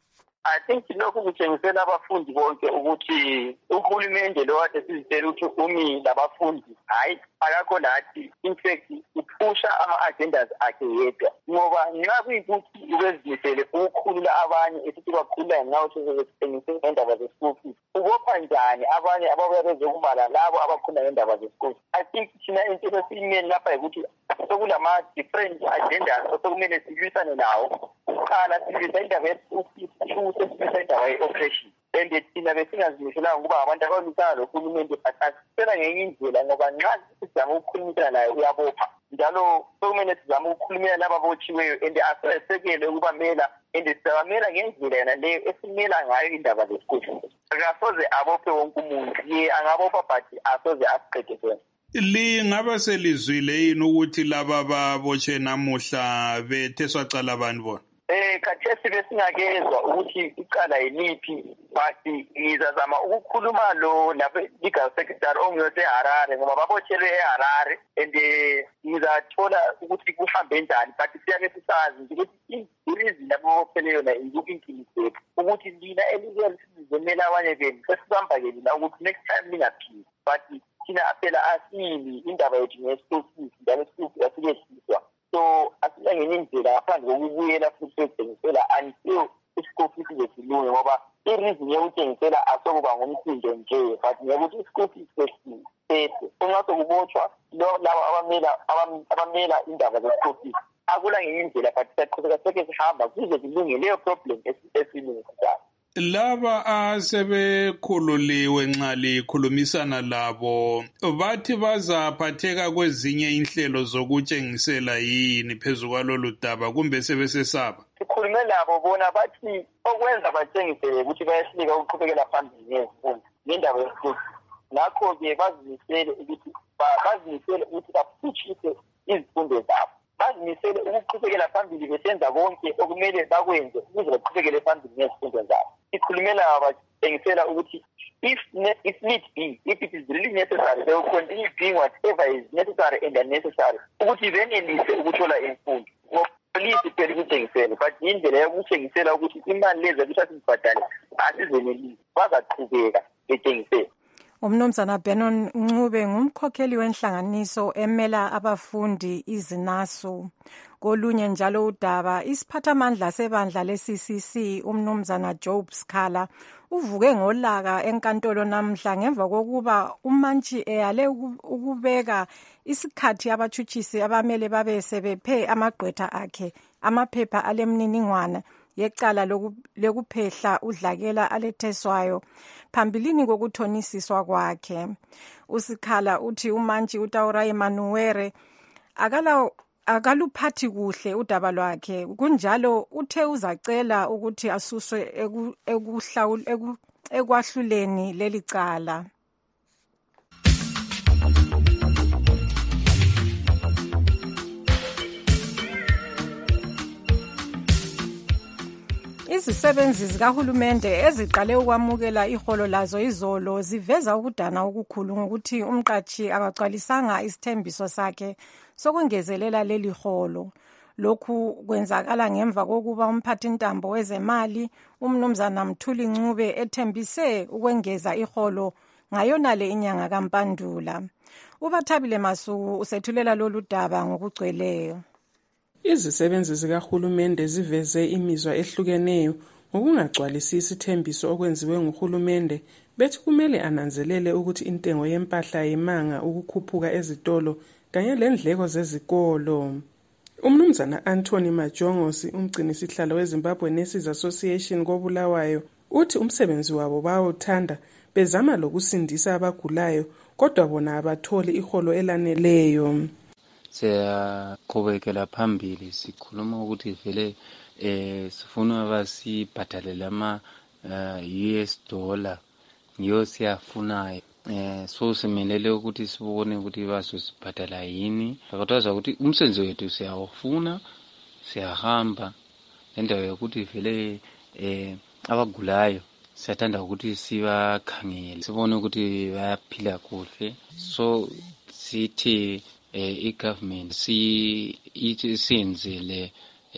I think lokhu kutshengisela abafundi bonke ukuthi uhulumende lo kade sizitshela ukuthi umi labafundi hayi akakho lathi, in fact uphusha ama-agendas akhe yedwa, ngoba nxa kuyikuthi ubezimisele ukukhulula abanye esithi bakhulula ngawo sezesitshengise ngendaba ze-school fees, ubopha njani abanye ababuya bezokubala labo abakhulula ngendaba ze-school fees? I think thina into esiyimeni lapha yikuthi sokulama-different agendas osokumele silwisane nawo. Kuqala silwisa indaba ye-school fees, sesibisa indaba ye-oppression, and thina besingazimiselanga ukuba abantu abalwisana lohulumende but asisela ngenye indlela, ngoba nxa sizama ukukhulumisana naye uyabopha. Njalo sokumele sizame ukukhulumela laba abotshiweyo and asesekele ukubamela and siyabamela ngendlela yona leyo esimela ngayo indaba ze-school fees. Akasoze abophe wonke umuntu, ye angabopha but asoze asiqede sona. Lingaba selizwile yini ukuthi laba babotshwe namuhla betheswa cala abantu bona? Eh khathesi besingakezwa ukuthi icala yiliphi, but ngizazama ukukhuluma lo lapha legal secretary ongiyose eHarare ngoba babotshelwe eHarare and ngizathola ukuthi kuhambe njani, but siyabe sisazi ukuthi ireason lapho bophele yona inkingi zethu ukuthi lina elizwe sizomela abanye benu sesibambakele ukuthi next time lingaphili, but thina phela asili indaba yethu nge-school fees njalo i-school fees asiyehliswa. So asila ngenye indlela ngaphandle kokubuyela futhi ukuthengisela until i-school fees zesilunge, ngoba i-reason yokuthengisela asokuba ngumsindo nje, but ngekuthi i-school fees sesiphethe. So nxa sokubotshwa laba abamela abamela indaba ze-school fees akula ngenye indlela, but siyaqhubeka seke sihamba kuze kulunge leyo problem esilungisayo. Laba asebekhululiwe nxa likhulumisana labo bathi bazaphatheka kwezinye inhlelo zokutshengisela yini phezu kwalolu daba kumbe sebesesaba? Sikhulume labo bona bathi okwenza batshengisele ukuthi bayehlika ukuqhubekela phambili ngezifundo ngendaba yesikole. Ngakho-ke bazimisele ukuthi bazimisele ukuthi baphutshise izifundo zabo, bazimisele ukuqhubekela phambili besenza konke okumele bakwenze ukuze baqhubekele phambili ngezifundo zabo. Sikhulumela batshengisela ukuthi if if need be, if it is really necessary, they will continue doing whatever is necessary and unnecessary ukuthi benelise ukuthola imfundo. Ngopolisi phela ukuthengisela, but indlela yokuthengisela ukuthi imali lezi ukuthi asizibhadale asizenelisi bazaqhubeka bethengisela. Umnumzana Benon Ncube ngumkhokheli wenhlanganiso emela abafundi izinasu. Kolunye njalo udaba isiphathamandla sebandla le-C C C umnumzana Job Skhala uvuke ngolaka enkantolo namhla ngemva kokuba umantshi eyale ukubeka isikhathi abathutshisi abamele babe sebephe amagqwetha akhe amaphepha alemniningwane yecala lokuphehla udlakela aletheswayo phambilini kokuthonisiswa kwakhe. Usikhala uthi umantshi uTaura Emanuwere akala akaluphathi kuhle udaba lwakhe, kunjalo uthe uzacela ukuthi asuswe ekwahluleni leli cala. Izisebenzi zikahulumende eziqale ukwamukela iholo lazo izolo ziveza ukudana okukhulu ngokuthi umqatshi akagcwalisanga isithembiso sakhe sokungezelela leli holo. Lokhu kwenzakala ngemva kokuba umphathintambo wezemali umnumzana Mthuli Ncube ethembise ukwengeza iholo ngayonale inyanga kaMpandula. Ubathabile Masuku usethulela lolu daba ngokugcweleyo. Izisebenzi zikahulumende ziveze imizwa ehlukeneyo ngokungagcwalisi isithembiso okwenziwe nguhulumende, bethi kumele ananzelele ukuthi intengo yempahla yimanga ukukhuphuka ezitolo kanye lendleko zezikolo. Umnumzana Anthony Majongosi, umgcinisihlalo weZimbabwe Nurses Association koBulawayo, uthi umsebenzi wabo bawuthanda bezama lokusindisa abagulayo kodwa bona abatholi iholo elaneleyo. Siyaqhubekela phambili sikhuluma ukuthi vele eh sifuna abasibhadalele ama U S dollar ngiyo siyafunayo. Eh so simelele ukuthi sibone ukuthi bazosibhadala yini. Akuthaza ukuthi umsebenzi wethu siyawufuna, siyahamba endawo yokuthi vele eh abagulayo siyathanda ukuthi sibakhangele sibone ukuthi bayaphila kuhle. So sithi eh i-government si ithi senzele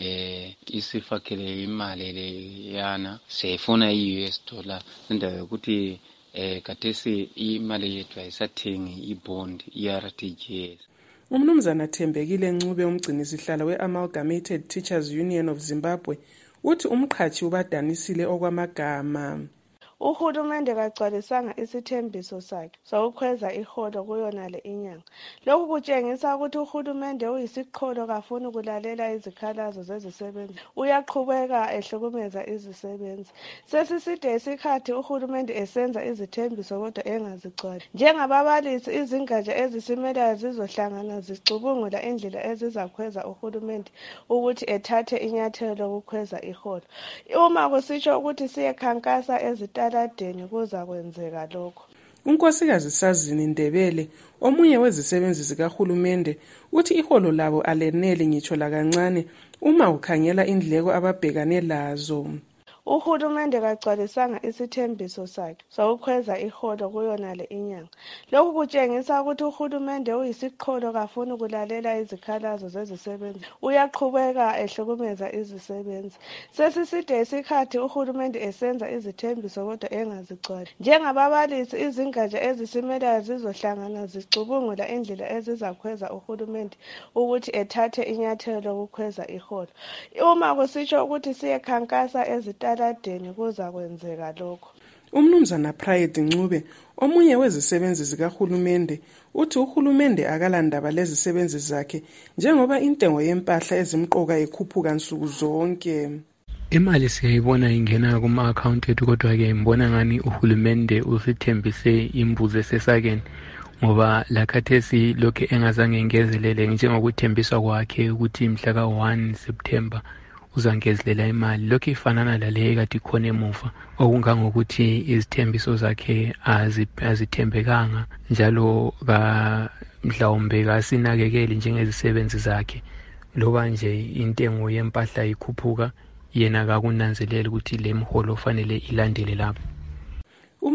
eh isifakele imali leyana siyifuna i-U S dollar endawo ukuthi eh kathesi imali yethu ayisathengi ibond i-R T G S. Umnumzana Thembekile Ncube umgcinisihlalo we-Amalgamated Teachers Union of Zimbabwe uthi umqhathi ubadanisile okwamagama. Uhulumende kagcwalisanga isithembiso sakhe sokukhweza iholo kuyonale inyanga. Lokhu kutshengisa ukuthi uhulumende uyisiqholo kafuni ukulalela izikhalazo zezisebenzi. Uyaqhubeka ehlukumeza izisebenzi. Sesiside isikhathi uhulumende esenza izithembiso kodwa engazigcwali. Njengababalisi izingatsha ezisimelayo zizohlangana zicubungula indlela ezizakhweza uhulumende ukuthi ethathe inyathelo lokukhweza iholo. Uma kusitsho ukuthi siyekhankasa ezitala ladeni kuza kwenzeka lokho. Unkosikazi Sazini Ndebele omunye wezisebenzi zikahulumende uthi iholo labo alenele ngitsho la kancane uma ukhangela indleko ababhekane lazo. Uhulumende kagcwalisanga isithembiso sakhe sokukhweza iholo kuyonale inyanga. Lokhu kutshengisa ukuthi uhulumende uyisiqholo kafuni ukulalela izikhalazo zezisebenzi. Uyaqhubeka ehlukumeza izisebenzi. Sesiside isikhathi uhulumende esenza izithembiso kodwa engazigcwali. Njengababalisi izingatsha ezisimelayo zizohlangana zicubungula indlela ezizakhweza uhulumende ukuthi ethathe inyathelo lokukhweza iholo. Uma kusitsho ukuthi siyekhankasa ezitala ladeni kuza kwenzeka lokho. Umnumzana Pride Ncube omunye wezisebenzi zikahulumende uthi uhulumende akalandaba lezisebenzi zakhe njengoba intengo yempahla ezimqoka ikhuphuka nsuku zonke. Imali siyayibona ingena kuma account ethu kodwa ke ngibona ngani uhulumende usithembise imbuzo esesakeni ngoba lakhathesi lokho engazange ngezelele njengokuthembiswa kwakhe ukuthi mhla ka one September uzangezelela imali. Lokho ifanana lale kade khona emuva okungangokuthi izithembiso zakhe azithembekanga njalo ka mhlawumbe kasinakekeli njengezisebenzi zakhe loba nje intengo yempahla ikhuphuka yena kakunanzelela ukuthi le mholo fanele ilandele lapho.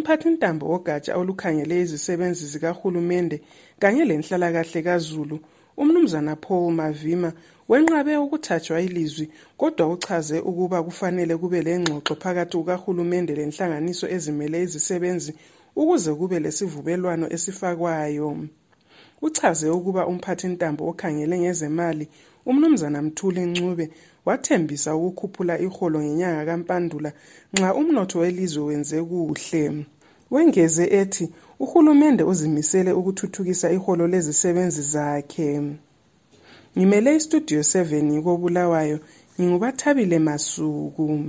Umphathintambo wogatsha olukhangele izisebenzi zikahulumende kanye lenhlalakahle kaZulu umnumzana Paul Mavima wenqabe ukuthathwa ilizwi kodwa uchaze ukuba kufanele kube lengxoxo phakathi kukahulumende lenhlanganiso ezimele izisebenzi ukuze kube lesivubelwano esifakwayo. Uchaze ukuba umphathintambo okhangele ngezemali umnumzana Mthuli Ncube wathembisa ukukhuphula iholo ngenyanga kaMpandula nxa umnotho welizwe wenze kuhle. Wengeze ethi uhulumende uzimisele ukuthuthukisa iholo lezisebenzi zakhe. Ngimele istudio seven koBulawayo, ngingubathabile Masuku.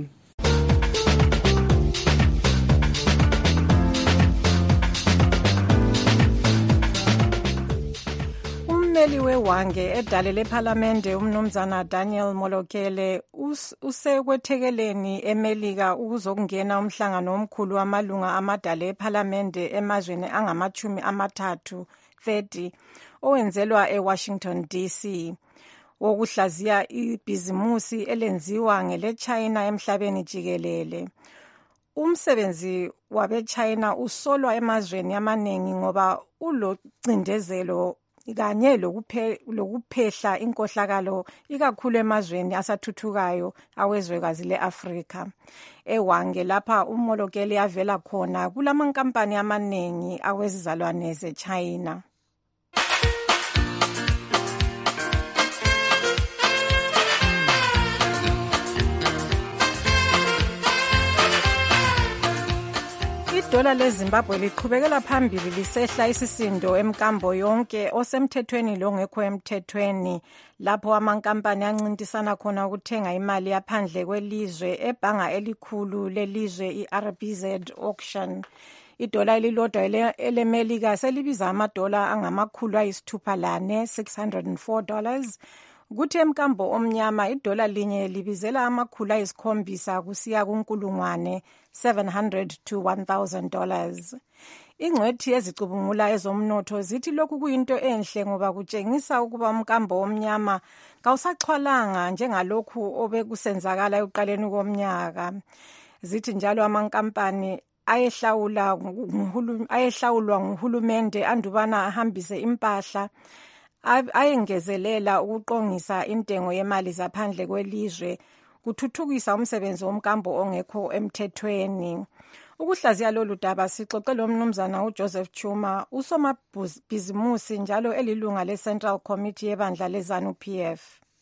Ummeli wewange edale lephalamende umnumzana Daniel Molokele usekwethekeleni eMelika ukuzokungena umhlangano omkhulu wamalunga amadale ephalamende emazweni angamachumi amathathu thirty owenzelwa eWashington D C wokuhlaziya ibhizimusi elenziwa ngeleChina emhlabeni jikelele. Umsebenzi wabeChina usolwa emazweni amaningi ngoba ulocindezelo kanye lokuphehla inkohlakalo ikakhulu emazweni asathuthukayo awezwekazi leAfrika. Ewange lapha uMolokele avela khona kulamankampani amaningi awezizalwane zeChina. Idola leZimbabwe liqhubekela phambili lisehla isisindo emkambo yonke osemthethweni longekho emthethweni lapho amankampani ancintisana khona ukuthenga imali yaphandle kwelizwe ebhanga elikhulu lelizwe iR B Z auction. Idola elilodwa elemelika selibiza amadola angamakhulu ayisithupha lane six hundred four dollars. Kuthi emkambo omnyama idola linye libizela amakhulu ayisikhombisa kusiya kunkulungwane seven hundred to one thousand dollars. Ingcwethi ezicubungula ezomnotho zithi lokhu kuyinto enhle ngoba kutshengisa ukuba umkambo omnyama kawusaxhwalanga njengalokhu obekusenzakala ekuqaleni komnyaka. Zithi njalo amankampani ayehlawula ayehlawulwa nguhulumende andubana ahambise impahla ayengezelela ukuqongisa intengo yemali zaphandle kwelizwe kuthuthukisa umsebenzi womkambo ongekho emthethweni. Ukuhlaziya lolu daba sixoxele umnumzana uJoseph Chuma usomabhizimusi njalo elilunga leCentral Committee yebandla leZANU P F.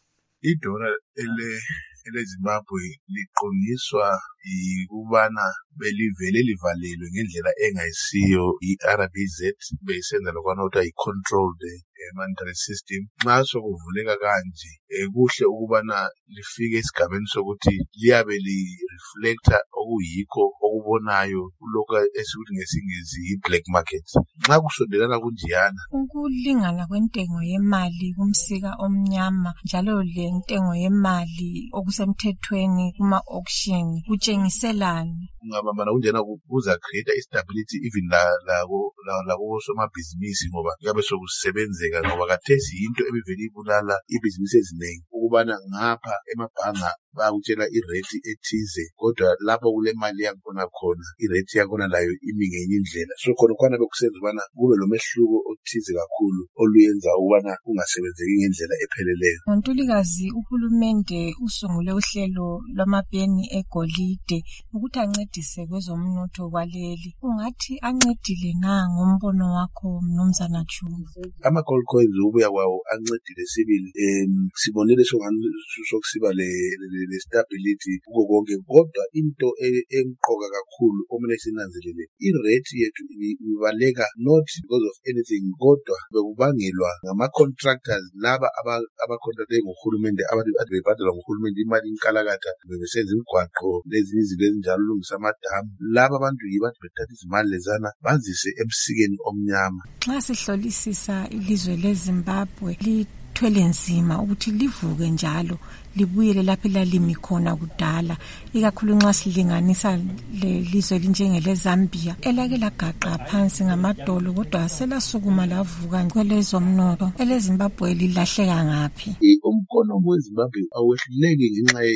Idola ele eleZimbabwe liqongiswa ikubana belivele livalelwe ngendlela engayisiyo iR B Z beyisenza lokwana ukuthi i-controlled monetary system. Nxa sokuvuleka kanje kuhle ukubana lifike esigabeni sokuthi liyabe li-reflecta okuyikho okubonayo kulokho esikuthi ngesingisi i-black market. Nxa kusondelana kunjiyana ukulingana kwentengo yemali kumsika omnyama njalo lentengo yemali okusemthethweni kuma-auction kutshengiselani? Ungabambana kunjena kuza create istability even lako lako somabhizinisi ngoba kuyabe sokusebenzeka ngoba kathesi yinto ebivele ibulala ibhizinisi ezinengi ukubana ngapha emabhanga bayakutshela irate ethize kodwa lapho kule mali yakhona khona irate yakhona layo imi ngenye indlela. So khona khona bekusenza ukubana kube lomehluko othize kakhulu oluyenza ukubana kungasebenzeki ngendlela epheleleyo. Ngontulikazi uhulumende usungule uhlelo lwamabheni egolide ukuthi ancedise kwezomnotho kwaleli. Ungathi ancedile na ngombono wakho mnumzana Chuma? Ama-gold coins ubuya kwawo ancedile sibili um sibonile sokusiba le stability kuko konke kodwa into emqoka kakhulu okumele sinanzelele irate yethu ibaleka not because of anything kodwa bekubangelwa ngama-contractors laba abacontracte ngohulumende ababebhadelwa ngohulumende imali inkalakatha bebesenza imigwaqo lezinye izinto ezinjalo ulungisa amadamu. Laba abantu yibantu bethatha izimali lezana bazise emsikeni omnyama. Nxa sihlolisisa ilizwe leZimbabwe lithwele nzima ukuthi livuke njalo libuyele lapho elalimi khona kudala ikakhulu nxa silinganisa lelizwe linjengeleZambia elake lagaqa phansi ngamadolo kodwa selasukuma lavuka kwelezomnotho. EleZimbabwe lilahleka ngaphi? Umkhono weZimbabwe awehluleki ngenxa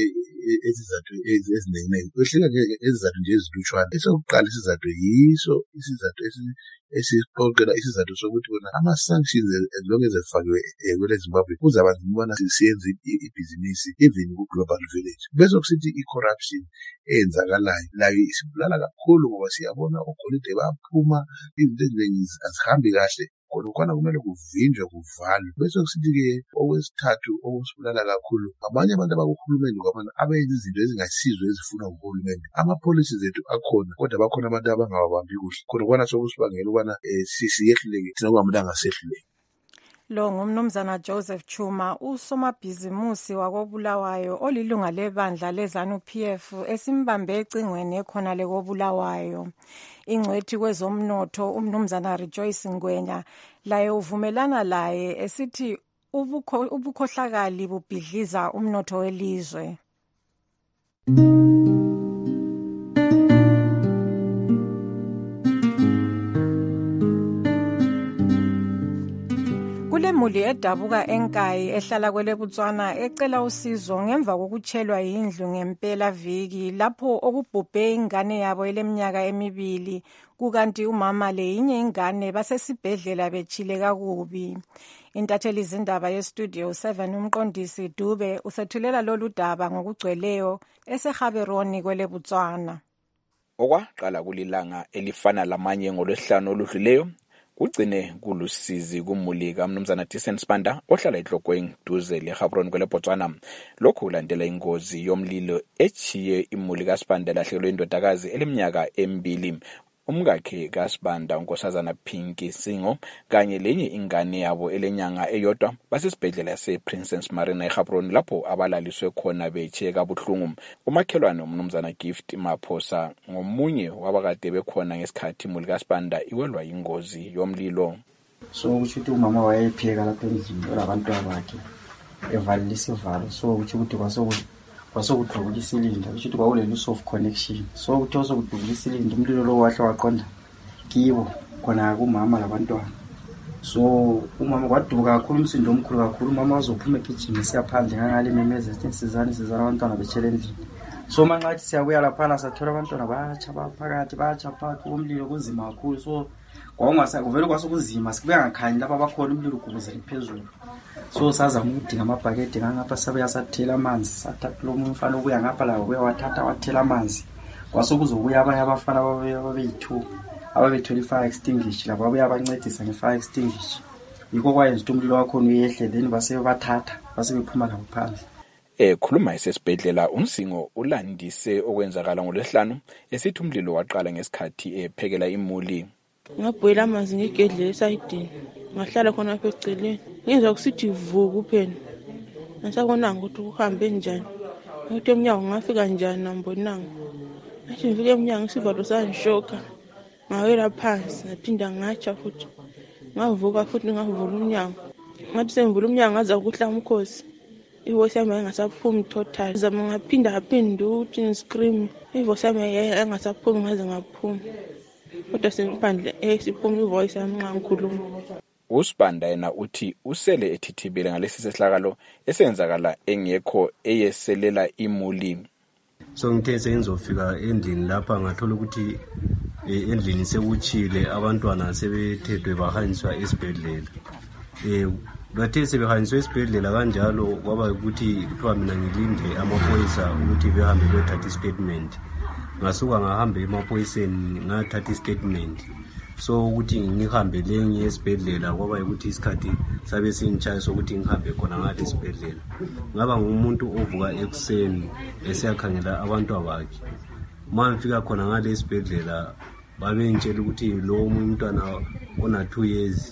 esizathu eziningi kwehlika ke ezizathu nje ezilutshwana. Esokuqala isizathu yiso isizathu esiqoqela isizathu sokuthi bona ama-sanctions as long as efakiwe kwele Zimbabwe kuzaba nzima ubana siyenze ibhizinisi even ku-global village. Bese kusithi i-corruption eyenzakalayo layo isibulala kakhulu ngoba siyabona ogolide baphuma, izinto eziningi azihambi kahle, khona kumele kuvinjwe kuvalwe. Bese kusithi-ke okwesithathu okusibulala kakhulu abanye abantu abakuhulumeni kwabana abenza izinto ezingasizo ezifunwa nguhulumeni. Ama-policies ethu akhona kodwa bakhona abantu abangawabambi kuhle, khona kwana sokusibangela ubana um siyehluleke thina kungamelanga sehluleke. Lo ngumnumzana Joseph Chuma, usomabhizimusi wakobulawayo olilunga lebandla lezanu P F esimbambe ecingweni ekhona lekobulawayo. Ingcwethi kwezomnotho umnumzana Rejoice Ngwenya laye uvumelana laye esithi ubukhohlakali bubhidliza umnotho welizwe. Kulemuli edabuka enkayi ehlala kwele Botswana ecela usizo ngemva kokutshelwa yindlu ngempela viki lapho okubhubhe ingane yabo eleminyaka emibili kukanti umama leyinye ingane basesibhedlela betshile kakubi. Intatheli izindaba yestudio seven umqondisi Dube usethulela lolu daba ngokugcweleyo eseGaborone kwele Botswana. Okwaqala kulilanga elifana lamanye ngolwesihlanu oludluleyo kugcine kulusizi kumuli kaMnumzana Tisen Spanda ohlala eDlokweni duze leGaborone kwele Botswana. Lokhu kulandela ingozi yomlilo echiye imuli kaSpanda lahlekelwe indodakazi eleminyaka emibili. Umkakhe kaSpanda unkosazana Pinky Singo kanye lenye ingane yabo elenyanga eyodwa basesibhedlela yasePrincess Marina eGaborone lapho abalaliswe khona bechiye kabuhlungu. Umakhelwane umnumzana Gift Maphosa ngomunye wabakade bekhona ngesikhathi imuli kaSpanda iwelwa ingozi yomlilo. So ukuthi umama wayepheka lapha endlini olabantwana bakhe evalile isivalo, so ukuthi kwasokuthi kwasokudubula isilinda ukuthi kwawule loss of connection, so ukuthi osokudubula isilinda umlilo lo wahle waqonda kibo khona kumama labantwana. So umama kwaduka kakhulu umsindo omkhulu kakhulu, umama wazophuma ekitchen siyaphandle ngale memeze ethi sizani sizana abantwana betshele endlini. So mangathi siyabuya lapha sathola abantwana batsha baphakathi batsha phakathi komlilo kunzima kakhulu. So kwawungasa kuvele kwasokuzima sikubuya ngakhanyi lapha bakhona umlilo ukubuzela phezulu. So sazama ukudinga amabhakede ngapha sabuya sathela amanzi, sathatha lo mfana obuya ngapha lawo uyawathatha wathela amanzi. Kwasokuzobuya abanye abafana ababeyi-two ababethola i-fire extinguisher labo babuya abancedisa nge-fire extinguisher. Yikho kwayenza ukuthi umlilo wakhona uyehle then base bathatha base bephuma labo phandle. Ekhuluma esesibhedlela umsingo ulandise okwenzakala ngolwesihlanu esithi umlilo waqala ngesikhathi ephekela imuli. Ngabuyela amanzi ngegedle esayidini ngahlala khona apha eceleni ngenza kusithi vu kuphela ngisabonanga ukuthi uhambe njani ukuthi emnyango ngafika njani nambonanga athi ngifike emnyango isivalo sangishoka ngawela phansi ngaphinda ngatsha futhi ngavuka futhi ngavula umnyango ngathi semvula umnyango ngaza ukuhla umkhosi ivoice yami engasaphumi total zama ngaphinda ngaphinda ukuthi ngiscream ivoice yami engasaphumi ngaze ngaphuma kodwa semphandle esiphuma ivoice yami nxa ngikhuluma. uSpanda yena uthi usele ethithibele ngalesi sehlakalo esenzakala engekho eyeselela imuli. So ngithe sengizofika endlini lapha ngathola ukuthi endlini sekutshile abantwana sebethethwe bahanjiswa esibhedlela. Eh bathe sebehanjiswa esibhedlela kanjalo kwaba ukuthi kuthiwa mina ngilinde amaphoyisa ukuthi behambe bethatha istatement. Ngasuka ngahambe emaphoyiseni ngathatha istatement. So ukuthi ngihambe lenye esibhedlela kwaba ukuthi isikhathi sabe sintshaye sokuthi ngihambe khona ngale esibhedlela. Ngaba ngumuntu ovuka ekuseni esiyakhangela abantu abakhe. Mangifika khona ngale esibhedlela babengitshela ukuthi lo umntwana ona two years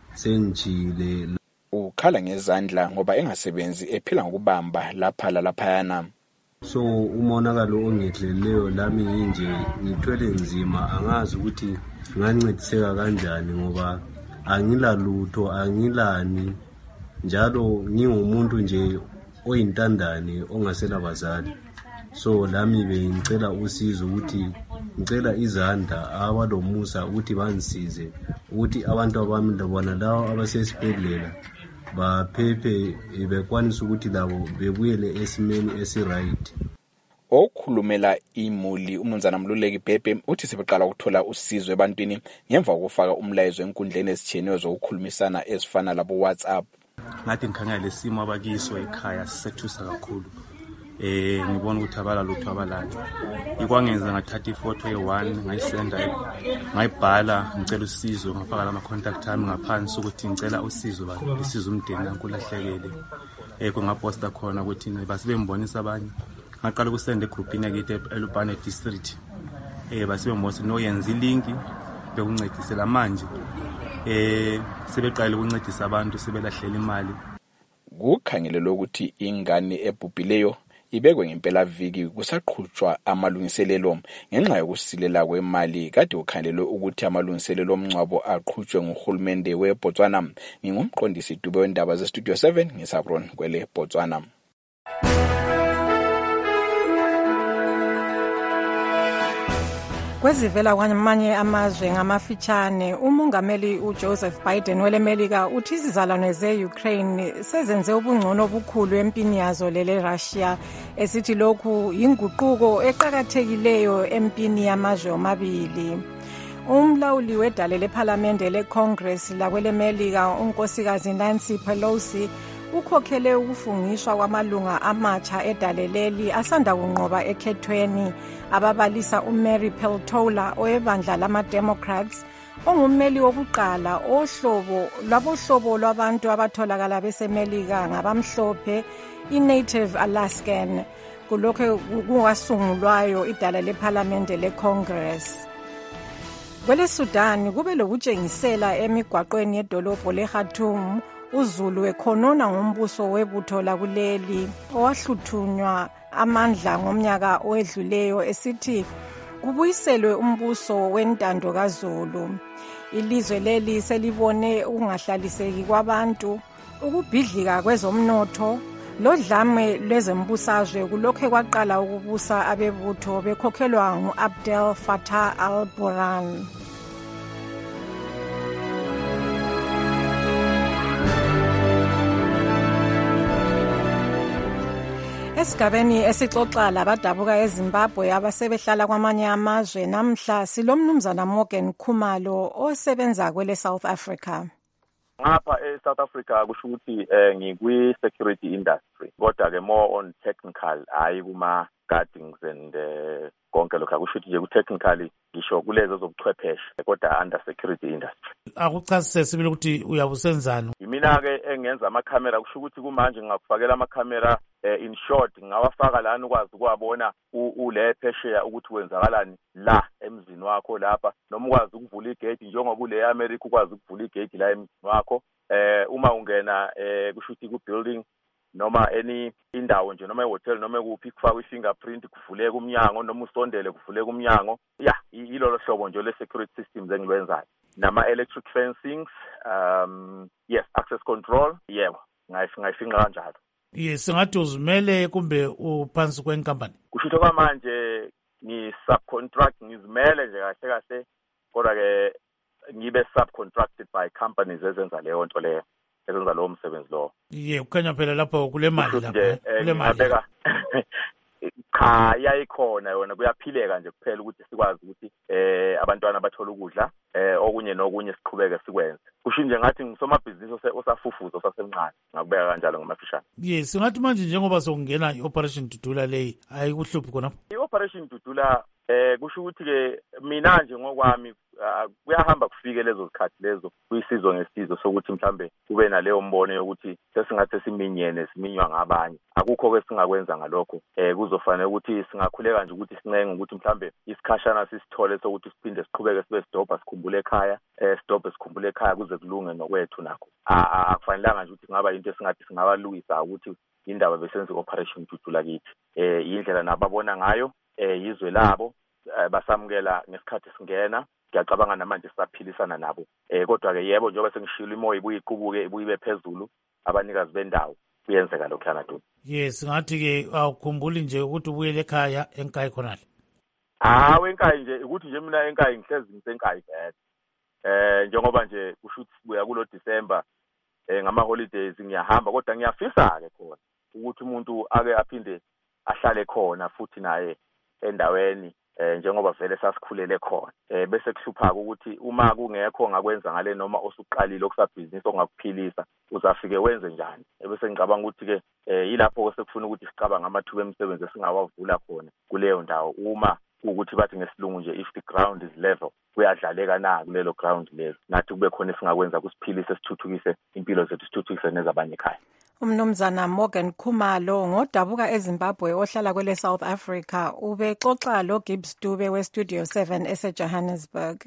senjile. Ukhala ngezandla ngoba engasebenzi ephila ngokubamba lapha lalaphayana. So umonakalo ongehleleyo lami nje ngithwele nzima angazi ukuthi ngancediseka kanjani ngoba angilalutho angilani njalo ngingumuntu nje oyintandane ongasela bazali. So lami bengicela usizo ukuthi ngicela izandla abalomusa ukuthi banisize ukuthi abantu abami labona lawo abasesibhedlela baphephe bekwanisa ukuthi labo bebuyele esimeni esiright. okhulumela imuli umnumzana Mluleki Bhebhe uthi sebeqala ukuthola usizo ebantwini ngemva kokufaka umlayezo enkundleni ezitshiyeneyo zokukhulumisana ezifana labo WhatsApp. Ngathi ngikhangela lesimo abakiso ekhaya sisethusa kakhulu. Eh ngibona ukuthi abala lutho abalalo. Ikwangenza ngathatha ifoto ye-one ngayisenda ngayibhala ngicela usizo ngafaka lama contact ami ngaphansi ukuthi ngicela usizo bani isizo umndeni kankulahlekele. Eh kungaposta khona ukuthi basebembonisa abanye. Ngaqala ukusenda egroupini yakithi eLupane district. Eh basebembonisa no yenza ilinki bekuncedisela manje. Eh sebeqala ukuncedisa abantu sebelahlela imali. Kukhangelelwe ukuthi ingane ebhubhileyo ibekwe ngempela viki kusaqhutshwa amalungiselelo ngenxa yokusilela kwemali kade ukhangelelwe ukuthi amalungiselelo omncwabo aqhutshwe nguhulumende weBotswana. Ngingumqondisi Dube wendaba ze Studio seven ngisabron kwele Botswana. Kwezivela kwamanye amazwe ngamafitshane umongameli uJoseph Biden welemelika uthi izizalwane ze-Ukraine sezenze ubungcono obukhulu empini yazo lele Russia esithi lokhu inguquko eqhakathekileyo empini yamazwe omabili. Umlawuli wedale leParliament leCongress lakwelemelika unkosikazi Nancy Pelosi ukhokhele ukufungiswa kwamalunga amatsha edaleleli asanda kunqoba ekhethweni ababalisa uMary Peltola owebandla lama-Democrats ongummeli wokuqala ohlobo lwabohlobo lwabantu abatholakala besemelika ngabamhlophe i-Native Alaskan kulokho kungasungulwayo idala leParliament leCongress. Kwele Sudan kube lokutshengisela emigwaqweni yedolobho leKhartoum uZulu ekhonona ngombuso webutho lakuleli owahluthunwa amandla ngomnyaka owedluleyo esithi kubuyiselwe umbuso wentando kaZulu. Ilizwe leli selibone ukungahlaliseki kwabantu, ukubhidlika kwezomnotho lodlame lwezembusazwe kulokho kwaqala ukubusa abebutho bekhokhelwa nguAbdel Fattah al-Burhan. Esigabeni esixoxa labadabuka eZimbabwe abasebehlala kwamanye amazwe namhla silomnumzana Morgan Khumalo osebenza kwele South Africa. Ngapha eSouth Africa kusho ukuthi ngikwi security industry kodwa ke more on technical hayi kuma gardens and konke lokho akusho ukuthi nje ku technically ngisho kulezo zobuchwepheshe kodwa under security industry. Akuchasise sibili ukuthi uyabusenzana. Mina ke engenza ama camera kusho ukuthi kumanje ngakufakela ama camera in short ngawafaka lana ukwazi ukwabona ule phesheya ukuthi wenzakalani la emzini wakho lapha noma ukwazi ukuvula igate njengoba kule America ukwazi ukuvula igate la emzini wakho eh uma ungena eh kusho ukuthi ku building noma any indawo nje noma ehotel noma kuphi kufaka ifingerprint kuvuleka umnyango noma usondele kuvuleka umnyango ya ilolo hlobo nje le security systems engilwenzayo nama electric fencing um yes access control yebo ngayifinqa kanjalo. Yes ngathi uzimele kumbe uphansi kwenkampani. Kusho kwamanje ni subcontract ngizimele nje kahle kahle kodwa ke ngibe subcontracted by companies ezenza leyo nto leyo ezenza lowo msebenzi lo. Ye ukhanya phela lapho kule mali lapho kule mali. Cha yayikhona yona kuyaphileka nje kuphela ukuthi sikwazi ukuthi eh abantwana bathola ukudla eh okunye nokunye siqhubeke sikwenze. Kusho nje ngathi ngisomabhizinisi osafufuza osasemncane ngakubeka kanjalo ngamafishane. Yes ngathi manje njengoba sokungena i-operation Dudula leyi ayikuhluphi khona. I-operation Dudula eh kusho ukuthi ke mina nje ngokwami kuyahamba kufike lezo zikhathi lezo kuyisizwe ngesizwe sokuthi mhlambe kube naleyo mbono yokuthi sesingathi siminyene siminywa ngabanye akukho ke singakwenza ngalokho eh kuzofanele ukuthi singakhuleka nje ukuthi sincenge ukuthi mhlambe isikhashana sisithole sokuthi siphinde siqhubeke sibe sidobha sikhumbule ekhaya eh sidobhe sikhumbule ekhaya kuze kulunge nokwethu nakho akufanelanga nje ukuthi ngaba into esingathi singabalungisa ukuthi indaba besenze operation Dudula kithi eh indlela nababona ngayo eh yizwe labo basamukela ngesikhathi singena ngiyacabanga namanje sisaphilisana nabo eh kodwa ke yebo njengoba sengishilo imoya ibuye iqubuke ibuye ibe phezulu abanikazi bendawo kuyenzeka lokho yanadu. Yes ngathi ke awukhumbuli nje ukuthi ubuyele ekhaya enkayi khonale. Hawe enkayi nje ukuthi nje mina enkayi ngihlezi ngisenkayi vele eh njengoba nje kusho ukuthi sibuya kulo December eh ngama holidays ngiyahamba kodwa ngiyafisa ke khona ukuthi umuntu ake aphinde ahlale khona futhi naye endaweni eh njengoba vele sasikhulele khona eh bese kuhlupha ukuthi uma kungekho ongakwenza ngale noma osuqalile okusabhizinisi ongakuphilisa uzafike wenze njani ebese ngicabanga ukuthi ke yilapho sekufuna ukuthi sicabanga amathuba emisebenzi esingawavula khona kuleyo ndawo uma ukuthi bathi ngesilungu nje if the ground is level kuyadlaleka na kulelo ground lelo nathi kube khona esingakwenza kusiphilise sithuthukise impilo zethu sithuthukise nezabanye ekhaya. Umnumzana Morgan Khumalo ngodabuka eZimbabwe ohlala kwele South Africa ubexoxa lo Gibbs Dube we Studio seven ese Johannesburg.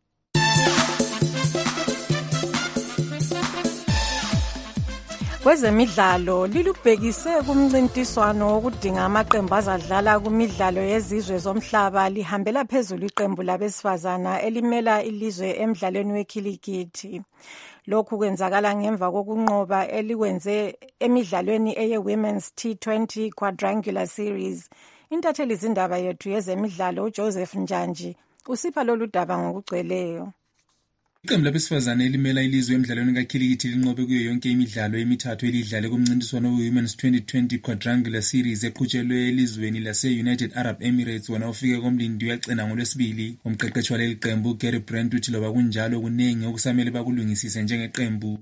Kwezemidlalo lilubhekise kumncintiswano wokudinga amaqembu azadlala kumidlalo yezizwe zomhlaba lihambela phezulu iqembu labesifazana elimela ilizwe emidlalweni wekhilikithi. Lokhu kwenzakala ngemva kokunqoba elikwenze emidlalweni eye Women's T twenty Quadrangular Series. Intatheli izindaba yethu yezemidlalo uJoseph Njanji usipha lolu daba ngokugcweleyo. Iqembu labesifazane elimela ilizwe emidlalweni kakhilikithi linqobe kuyo yonke imidlalo emithathu elidlale kumncintiswano we-Women's twenty twenty Quadrangular Series eqhutshelwe elizweni lase-United Arab Emirates wona ufike komlindi uyaqina ngolwesibili. Umqeqeshi waleli qembu Gary Brent uthi loba kunjalo kuningi okusamele bakulungisise njengeqembu.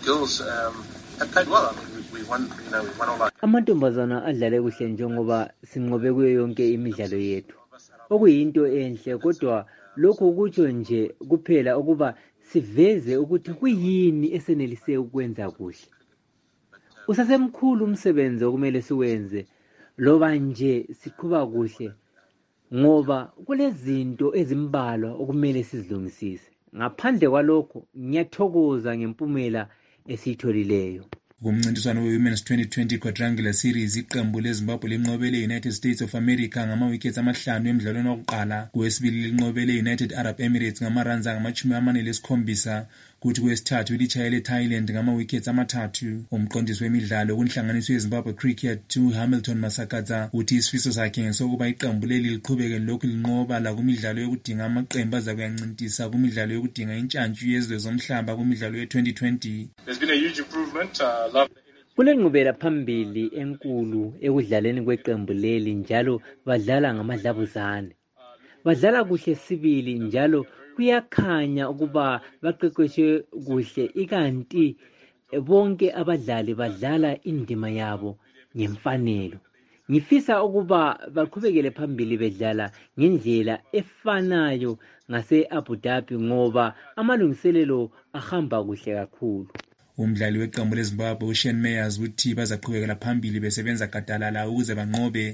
Amantombazana adlale kuhle njengoba sinqobe kuyo yonke imidlalo yethu. Okuyinto enhle kodwa lokho kutsho nje kuphela ukuba siveze ukuthi kuyini esenelise ukwenza kuhle. Usasemkhulu umsebenzi okumele siwenze loba nje siqhuba kuhle ngoba kulezinto ezimbalwa okumele sizilungisise. Ngaphandle kwalokho ngiyathokoza ngempumela esiyitholileyo. Kumncintiswano we-Women's twenty twenty Quadrangular Series iqembu leZimbabwe linqobele United States of America ngama-wickets amahlanu emidlalweni wokuqala, kwesibili linqobele United Arab Emirates ngamaranza ngamachumi amane lesikhombisa, kuthi kwesithathu litshayele Thailand ngama-wickets amathathu. Umqondisi wemidlalo kunhlanganiso yeZimbabwe Cricket to Hamilton Masakadza uthi isifiso sakhe ngesokuba iqembu leli liqhubeke lokhu linqoba la kumidlalo yokudinga amaqembu azakuyancintisa kumidlalo yokudinga intshantshu yezwe zomhlaba kumidlalo ye-twenty twenty. There's been a huge improvement. Uh, love... Kulenqubela phambili enkulu ekudlaleni kweqembu leli njalo badlala ngamadlabuzane. Badlala kuhle sibili njalo kuyakhanya ukuba baqeqeshwe kuhle ikanti bonke abadlali badlala indima yabo ngemfanelo. Ngifisa ukuba baqhubekele phambili bedlala ngendlela efanayo ngase Abu Dhabi ngoba amalungiselelo ahamba kuhle kakhulu. Umdlali weqembu leZimbabwe uShane Meyers uthi bazaqhubekela phambili besebenza gadalala ukuze banqobe.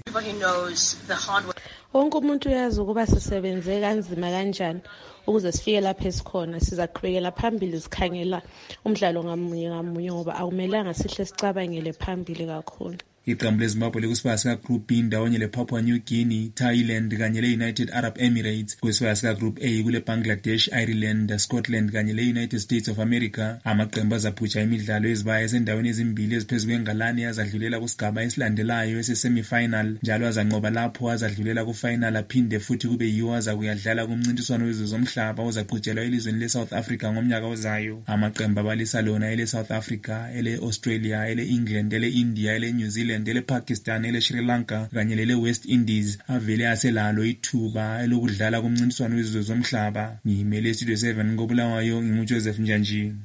Wonke umuntu uyazi ukuba sisebenze kanzima kanjani ukuze sifike lapha esikhona. Sizaqhubekela phambili sikhangela umdlalo ngamunye ngamunye ngoba akumelanga sihle sicabangele phambili kakhulu. Iqembu leZimbabwe likusibaya sika-Group B ndawonye lePapua New Guinea, Thailand kanye le-United Arab Emirates. Kwisibaya sika-Group A kule Bangladesh, Ireland, Scotland kanye le-United States of America. Amaqembu azaphutsha imidlalo ezibaya esendaweni ezimbili eziphezu kwengalane azadlulela kusigaba esilandelayo ese-semi-final, njalo azanqoba lapho azadlulela ku-final aphinde futhi kube yiwo azakuyadlala kumncintiswano wezwe zomhlaba ozaqhutshelwa elizweni le-South Africa ngomnyaka ozayo. Amaqembu abalisa lona ele-South Africa, ele-Australia, ele-England, ele-India, ele-New Zealand, ele Pakistan, ele Sri Lanka kanye lele West Indies avele aselalo ithuba elokudlala kumncintiswano wezizwe zomhlaba. Ngimele Studio seven ngobulawayo nginguJoseph Njanji.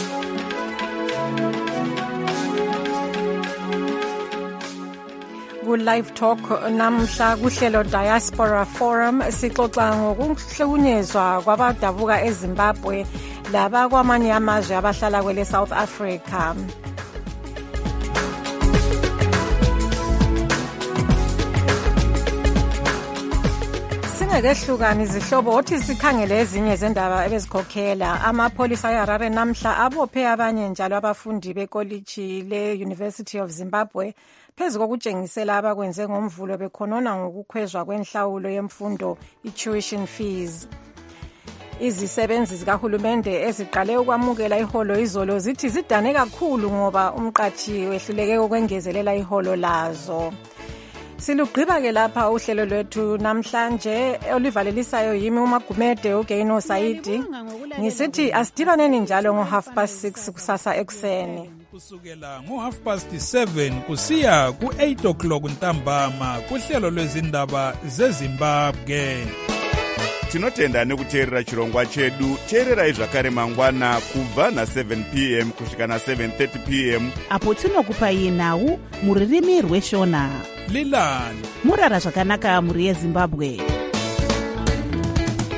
Ku live talk namhla kuhlelo Diaspora Forum sixoxa ngokuhlukunyezwa kwabadabuka eZimbabwe laba kwamanye amazwe abahlala kwele South Africa. Singekehlukani izihlobo othi sikhangele ezinye zendaba ebezikhokhela. Amapholisa eHarare namhla abophe abanye njalo abafundi bekoliji le-University of Zimbabwe phezu kokutshengisela abakwenze ngomvulo bekhonona ngokukhwezwa kwenhlawulo yemfundo i-tuition fees. Izisebenzi zikahulumende eziqale ukwamukela iholo izolo zithi zidane kakhulu ngoba umqathi wehluleke ukwengezelela iholo lazo. Silugqiba-ke lapha uhlelo lwethu namhlanje olivalelisayo yimi uMagumede uGaino Saidi. Ngisithi asidibaneni njalo ngo-half past six kusasa ekuseni. Kusukela ngo-half past seven kusiya ku-eight o'clock ntambama kuhlelo lwezindaba zeZimbabwe. Tinotenda nekuteerera chirongwa chedu. Teererai zvakare mangwana kubva na-seven p m kusvika na-seven thirty p m apo tinokupai nhau muririmi rweshona. Lilani murara zvakanaka muri yeZimbabwe.